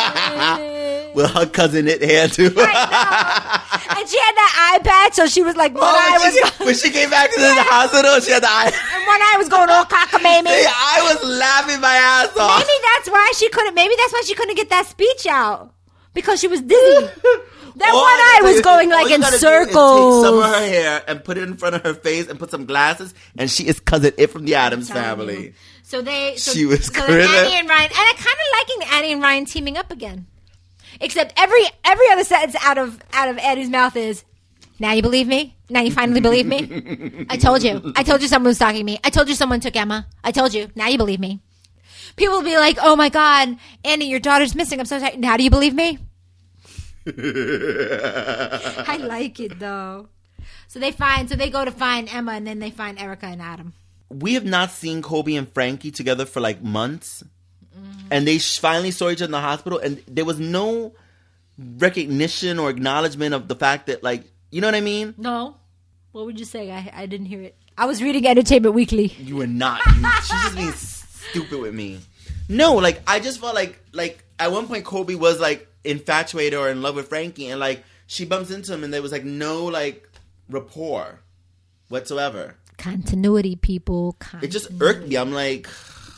Well, her cousin it had too. I know. And she had that eye patch, so she was like, one Oh, eye when, was she, going, when she came back to the hospital, she had the eye. and one eye was going all cockamamie. Hey, I was laughing my ass off. Maybe that's why she couldn't. Maybe that's why she couldn't get that speech out because she was dizzy. That All one eye was is- going all like you in gotta do is circles. Take some of her hair and put it in front of her face and put some glasses, and she is cousin it from the Addams telling family. you. So they, so, She was so then Corinna. Annie and Ryan, and I kind of liking Annie and Ryan teaming up again. Except every every other sentence out of out of Eddie's mouth is, "Now you believe me? Now you finally believe me? I told you. I told you someone was stalking me. I told you someone took Emma. I told you. Now you believe me." People will be like, "Oh my God, Annie, your daughter's missing. I'm so sorry. Now do you believe me?" I like it though. So they find, so they go to find Emma, and then they find Erica and Adam. We have not seen Colby and Frankie together for like months, mm-hmm. and they sh- finally saw each other in the hospital, and there was no recognition or acknowledgement of the fact that, like, you know what I mean? No. What would you say? I I didn't hear it. I was reading Entertainment Weekly. You were not. You, she's just being stupid with me. No, like I just felt like like at one point Colby was like infatuated or in love with Frankie, and like she bumps into him, and there was like no like rapport. whatsoever. Continuity, people. Continuity. It just irked me. I'm like...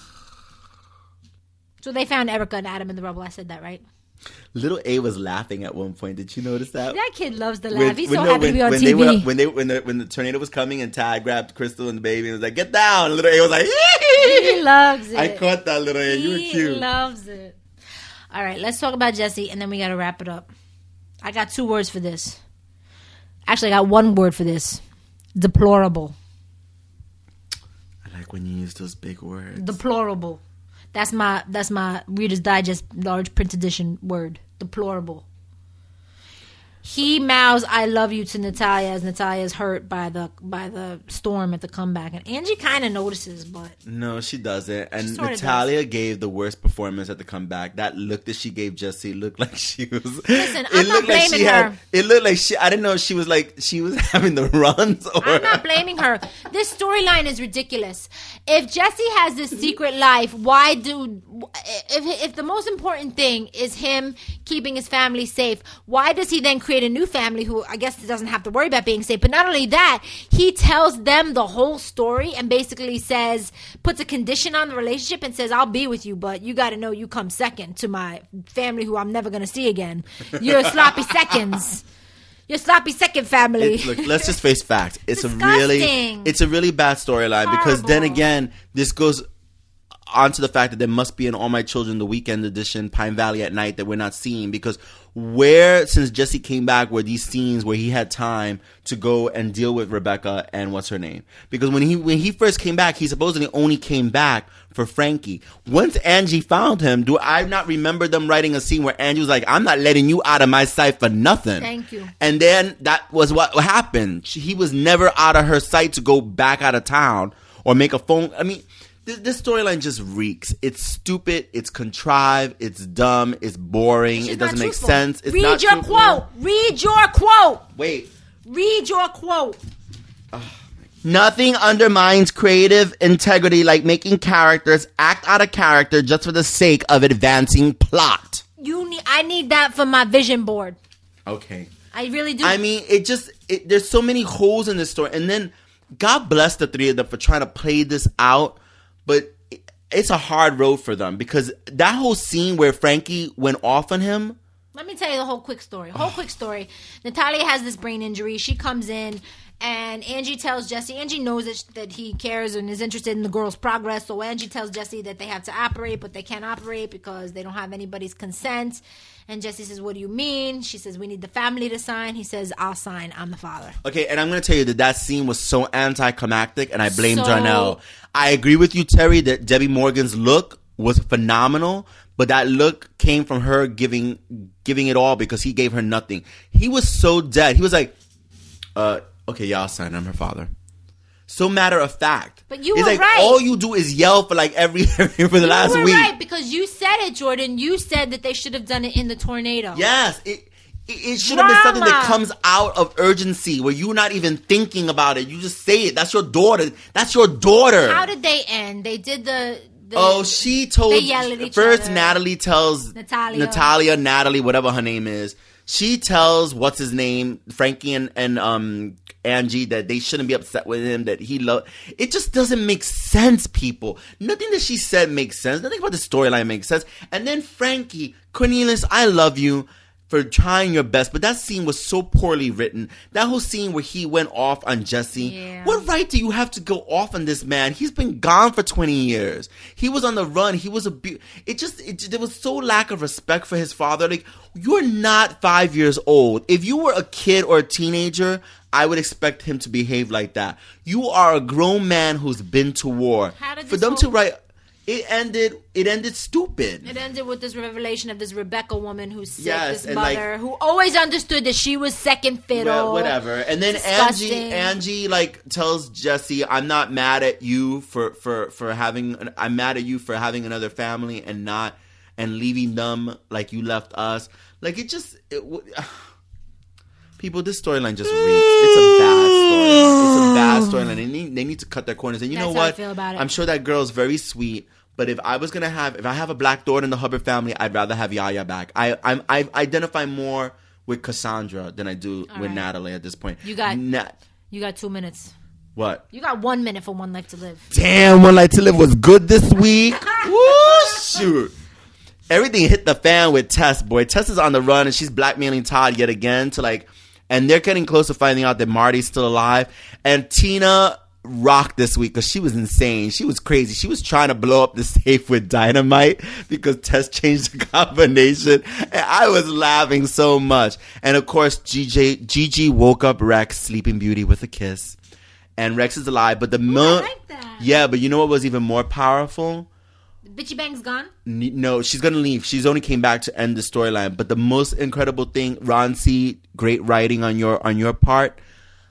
So they found Erica and Adam in the rubble. I said that, right? Little A was laughing at one point. Did you notice that? That kid loves to laugh. When, He's when, so no, happy when, to be on when T V. They were, when they when the when the tornado was coming and Tad grabbed Crystal and the baby and was like, "Get down!" Little A was like, he loves it. I caught that, Little A. You were He cute. loves it. All right, let's talk about Jesse, and then we got to wrap it up. I got two words for this. Actually, I got one word for this. Deplorable. I like when you use those big words. Deplorable. That's my that's my Reader's Digest large print edition word. Deplorable. He mouths "I love you" to Natalia as Natalia is hurt by the by the storm at the comeback, and Angie kind of notices, but No, she doesn't. And sorta Natalia gave the worst performance at the comeback. That look that she gave Jesse looked like she was. Listen, it I'm not looked like she blaming had- her. It looked like she. I didn't know she was like she was having the runs. Or I'm not blaming her. This storyline is ridiculous. If Jesse has this secret life, why do if if the most important thing is him keeping his family safe, why does he then create a new family who I guess doesn't have to worry about being safe? But not only that, he tells them the whole story and basically says, puts a condition on the relationship and says, "I'll be with you, but you got to know you come second to my family who I'm never going to see again. You're sloppy seconds. You're sloppy second family." It's, look, let's just face facts. It's a Disgusting. really, it's a really bad storyline because then Horrible. again, this goes onto the fact that there must be an All My Children, the weekend edition, Pine Valley at Night that we're not seeing because where, since Jesse came back, were these scenes where he had time to go and deal with Rebecca and what's her name? Because when he when he first came back, he supposedly only came back for Frankie. Once Angie found him, do I not remember them writing a scene where Angie was like, "I'm not letting you out of my sight for nothing." Thank you. And then that was what happened. She, he was never out of her sight to go back out of town or make a phone. I mean, this, this storyline just reeks. It's stupid. It's contrived. It's dumb. It's boring. It's It not doesn't make truthful. sense. It's Read not your truthful. quote. Read your quote. Wait. Read your quote. Nothing undermines creative integrity like making characters act out of character just for the sake of advancing plot. You need. I need that for my vision board. Okay. I really do. I mean, it just, it, there's so many holes in this story. And then, God bless the three of them for trying to play this out. But it, it's a hard road for them. Because that whole scene where Frankie went off on him. Let me tell you the whole quick story. Whole quick story. Natalia has this brain injury. She comes in, and Angie tells Jesse. Angie knows that, that he cares and is interested in the girl's progress. So Angie tells Jesse that they have to operate, but they can't operate because they don't have anybody's consent. And Jesse says, "What do you mean?" She says, "We need the family to sign." He says, "I'll sign. I'm the father." Okay, and I'm going to tell you that that scene was so anticlimactic, and I blame So- Darnell. I agree with you, Terry, that Debbie Morgan's look was phenomenal, but that look came from her giving giving it all because he gave her nothing. He was so dead. He was like, uh, okay, yeah, I'll sign. I'm her father. So matter of fact. But you it's were like right. all you do is yell for like every, every for the last you were week. right, because you said it, Jordan. You said that they should have done it in the tornado. Yes, it it, it should have been something that Drama. comes out of urgency where you're not even thinking about it. You just say it. That's your daughter. That's your daughter. How did they end? They did the. the Oh, she told They yell at each first. other. Natalie tells Natalia. Natalia, Natalie, whatever her name is. She tells what's his name, Frankie and, and um Angie, that they shouldn't be upset with him. That he love. It just doesn't make sense, people. Nothing that she said makes sense. Nothing about the storyline makes sense. And then Frankie, Cornelius, I love you for trying your best, but that scene was so poorly written. That whole scene where he went off on Jesse. Yeah. What right do you have to go off on this man? He's been gone for twenty years. He was on the run. He was a bu- It just, it, there was so lack of respect for his father. Like, you're not five years old. If you were a kid or a teenager, I would expect him to behave like that. You are a grown man who's been to war. How did For this them to whole- write, it ended, it ended stupid. It ended with this revelation of this Rebecca woman who's sick, Yes, this and, mother like- who always understood that she was second fiddle. Well, whatever. And then Disgusting. Angie, Angie, like tells Jesse, "I'm not mad at you for for for having. An, I'm mad at you for having another family and not and leaving them like you left us. Like it just, it, w- people. This storyline just reeks. It's a bad storyline. It's a bad storyline. They need they need to cut their corners. And you That's know how I what? feel about it. I'm sure that girl's very sweet. But if I was gonna have, if I have a black daughter in the Hubbard family, I'd rather have Yaya back. I I'm, I identify more with Cassandra than I do All with right. Natalie at this point. You got- Nat- You got two minutes. What? You got one minute for One Life to Live. Damn, One Life to Live was good this week. Woo, shoot. Everything hit the fan with Tess, boy. Tess is on the run, and she's blackmailing Todd yet again to, like, and they're getting close to finding out that Marty's still alive. And Tina rocked this week because she was insane. She was crazy. She was trying to blow up the safe with dynamite because Tess changed the combination. And I was laughing so much. And, of course, G J, Gigi woke up Rex, Sleeping Beauty, with a kiss. And Rex is alive. But the Ooh, mo- I like that. Yeah, but you know what was even more powerful? Bitchy Bang's gone? No, she's going to leave. She's only came back to end the storyline. But the most incredible thing, Ron C., great writing on your on your part.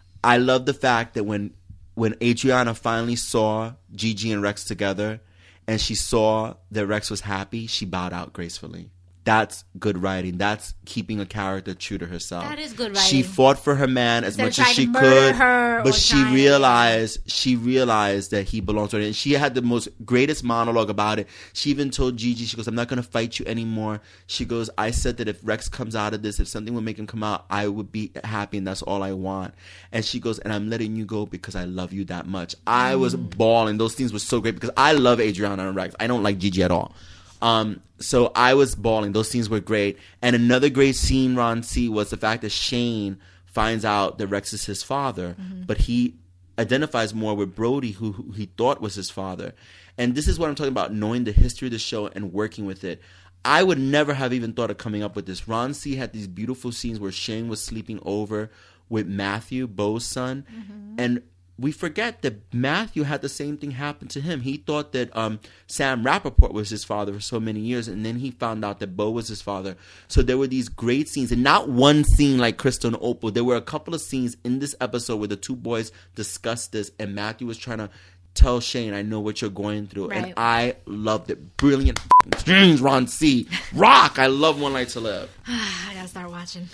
I love the fact that when when Adriana finally saw Gigi and Rex together and she saw that Rex was happy, she bowed out gracefully. That's good writing. That's keeping a character true to herself. That is good writing. She fought for her man as Instead much of as she trying to murder could, her but or she trying to- realized she realized that he belongs to her, and she had the most greatest monologue about it. She even told Gigi, she goes, "I'm not going to fight you anymore." She goes, "I said that if Rex comes out of this, if something would make him come out, I would be happy, and that's all I want." And she goes, "And I'm letting you go because I love you that much." I was bawling. Those scenes were so great because I love Adriana and Rex. I don't like Gigi at all. Um, so I was bawling. Those scenes were great. And another great scene, Ron C., was the fact that Shane finds out that Rex is his father, mm-hmm. but he identifies more with Brody, who, who he thought was his father. And this is what I'm talking about, knowing the history of the show and working with it. I would never have even thought of coming up with this. Ron C. had these beautiful scenes where Shane was sleeping over with Matthew, Bo's son, mm-hmm. and we forget that Matthew had the same thing happen to him. He thought that um, Sam Rappaport was his father for so many years, and then he found out that Bo was his father. So there were these great scenes, and not one scene like Crystal and Opal. There were a couple of scenes in this episode where the two boys discussed this, and Matthew was trying to tell Shane, "I know what you're going through." Right. And I loved it. Brilliant scenes, Ron C. Rock! I love One Life to Live. I gotta start watching.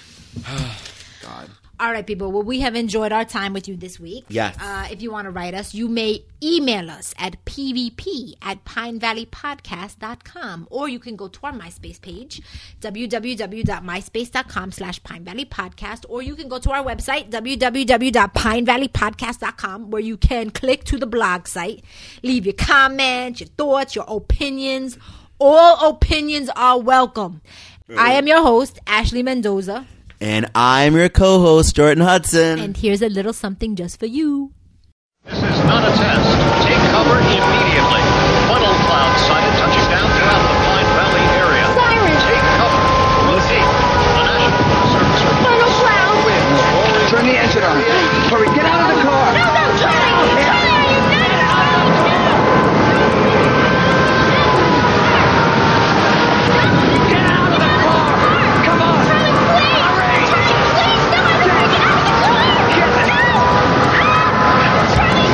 God. All right, people. Well, we have enjoyed our time with you this week. Yes. Uh, if you want to write us, you may email us at p v p at pine valley podcast dot com, or you can go to our MySpace page, w w w dot myspace dot com slash pine valley podcast, or you can go to our website, w w w dot pine valley podcast dot com, where you can click to the blog site, leave your comments, your thoughts, your opinions. All opinions are welcome. Mm. I am your host, Ashley Mendoza. And I'm your co-host, Jordan Hudson. And here's a little something just for you. This is not a test. Take cover immediately. Funnel cloud sighted touching down throughout the Pine Valley area. Siren! Take cover. Repeat. The National Service Report. Funnel cloud! Turn the engine on. Hurry, get out of the car. No, no, Charlie! Charlie, are you nuts? Get out of the car. Come on. Charlie, please! Hurry. Charlie, please! No, I don't want to get out of the car! No! Ah! Charlie,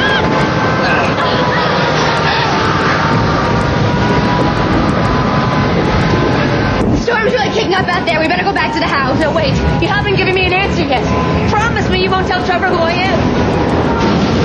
stop! The storm's really kicking up out there. We better go back to the house. No, wait. You haven't given me an answer yet. Promise me you won't tell Trevor who I am.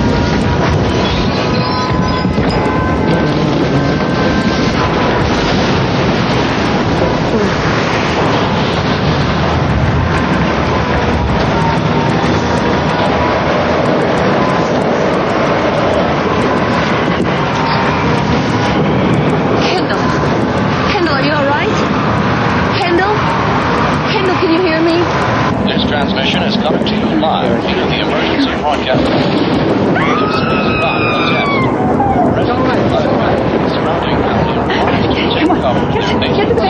Kendall. Kendall, are you all right? Kendall? Kendall, can you hear me? This transmission is coming to you live via the emergency broadcast. This is not a test. Presently, surrounding the Come on. Get, get to the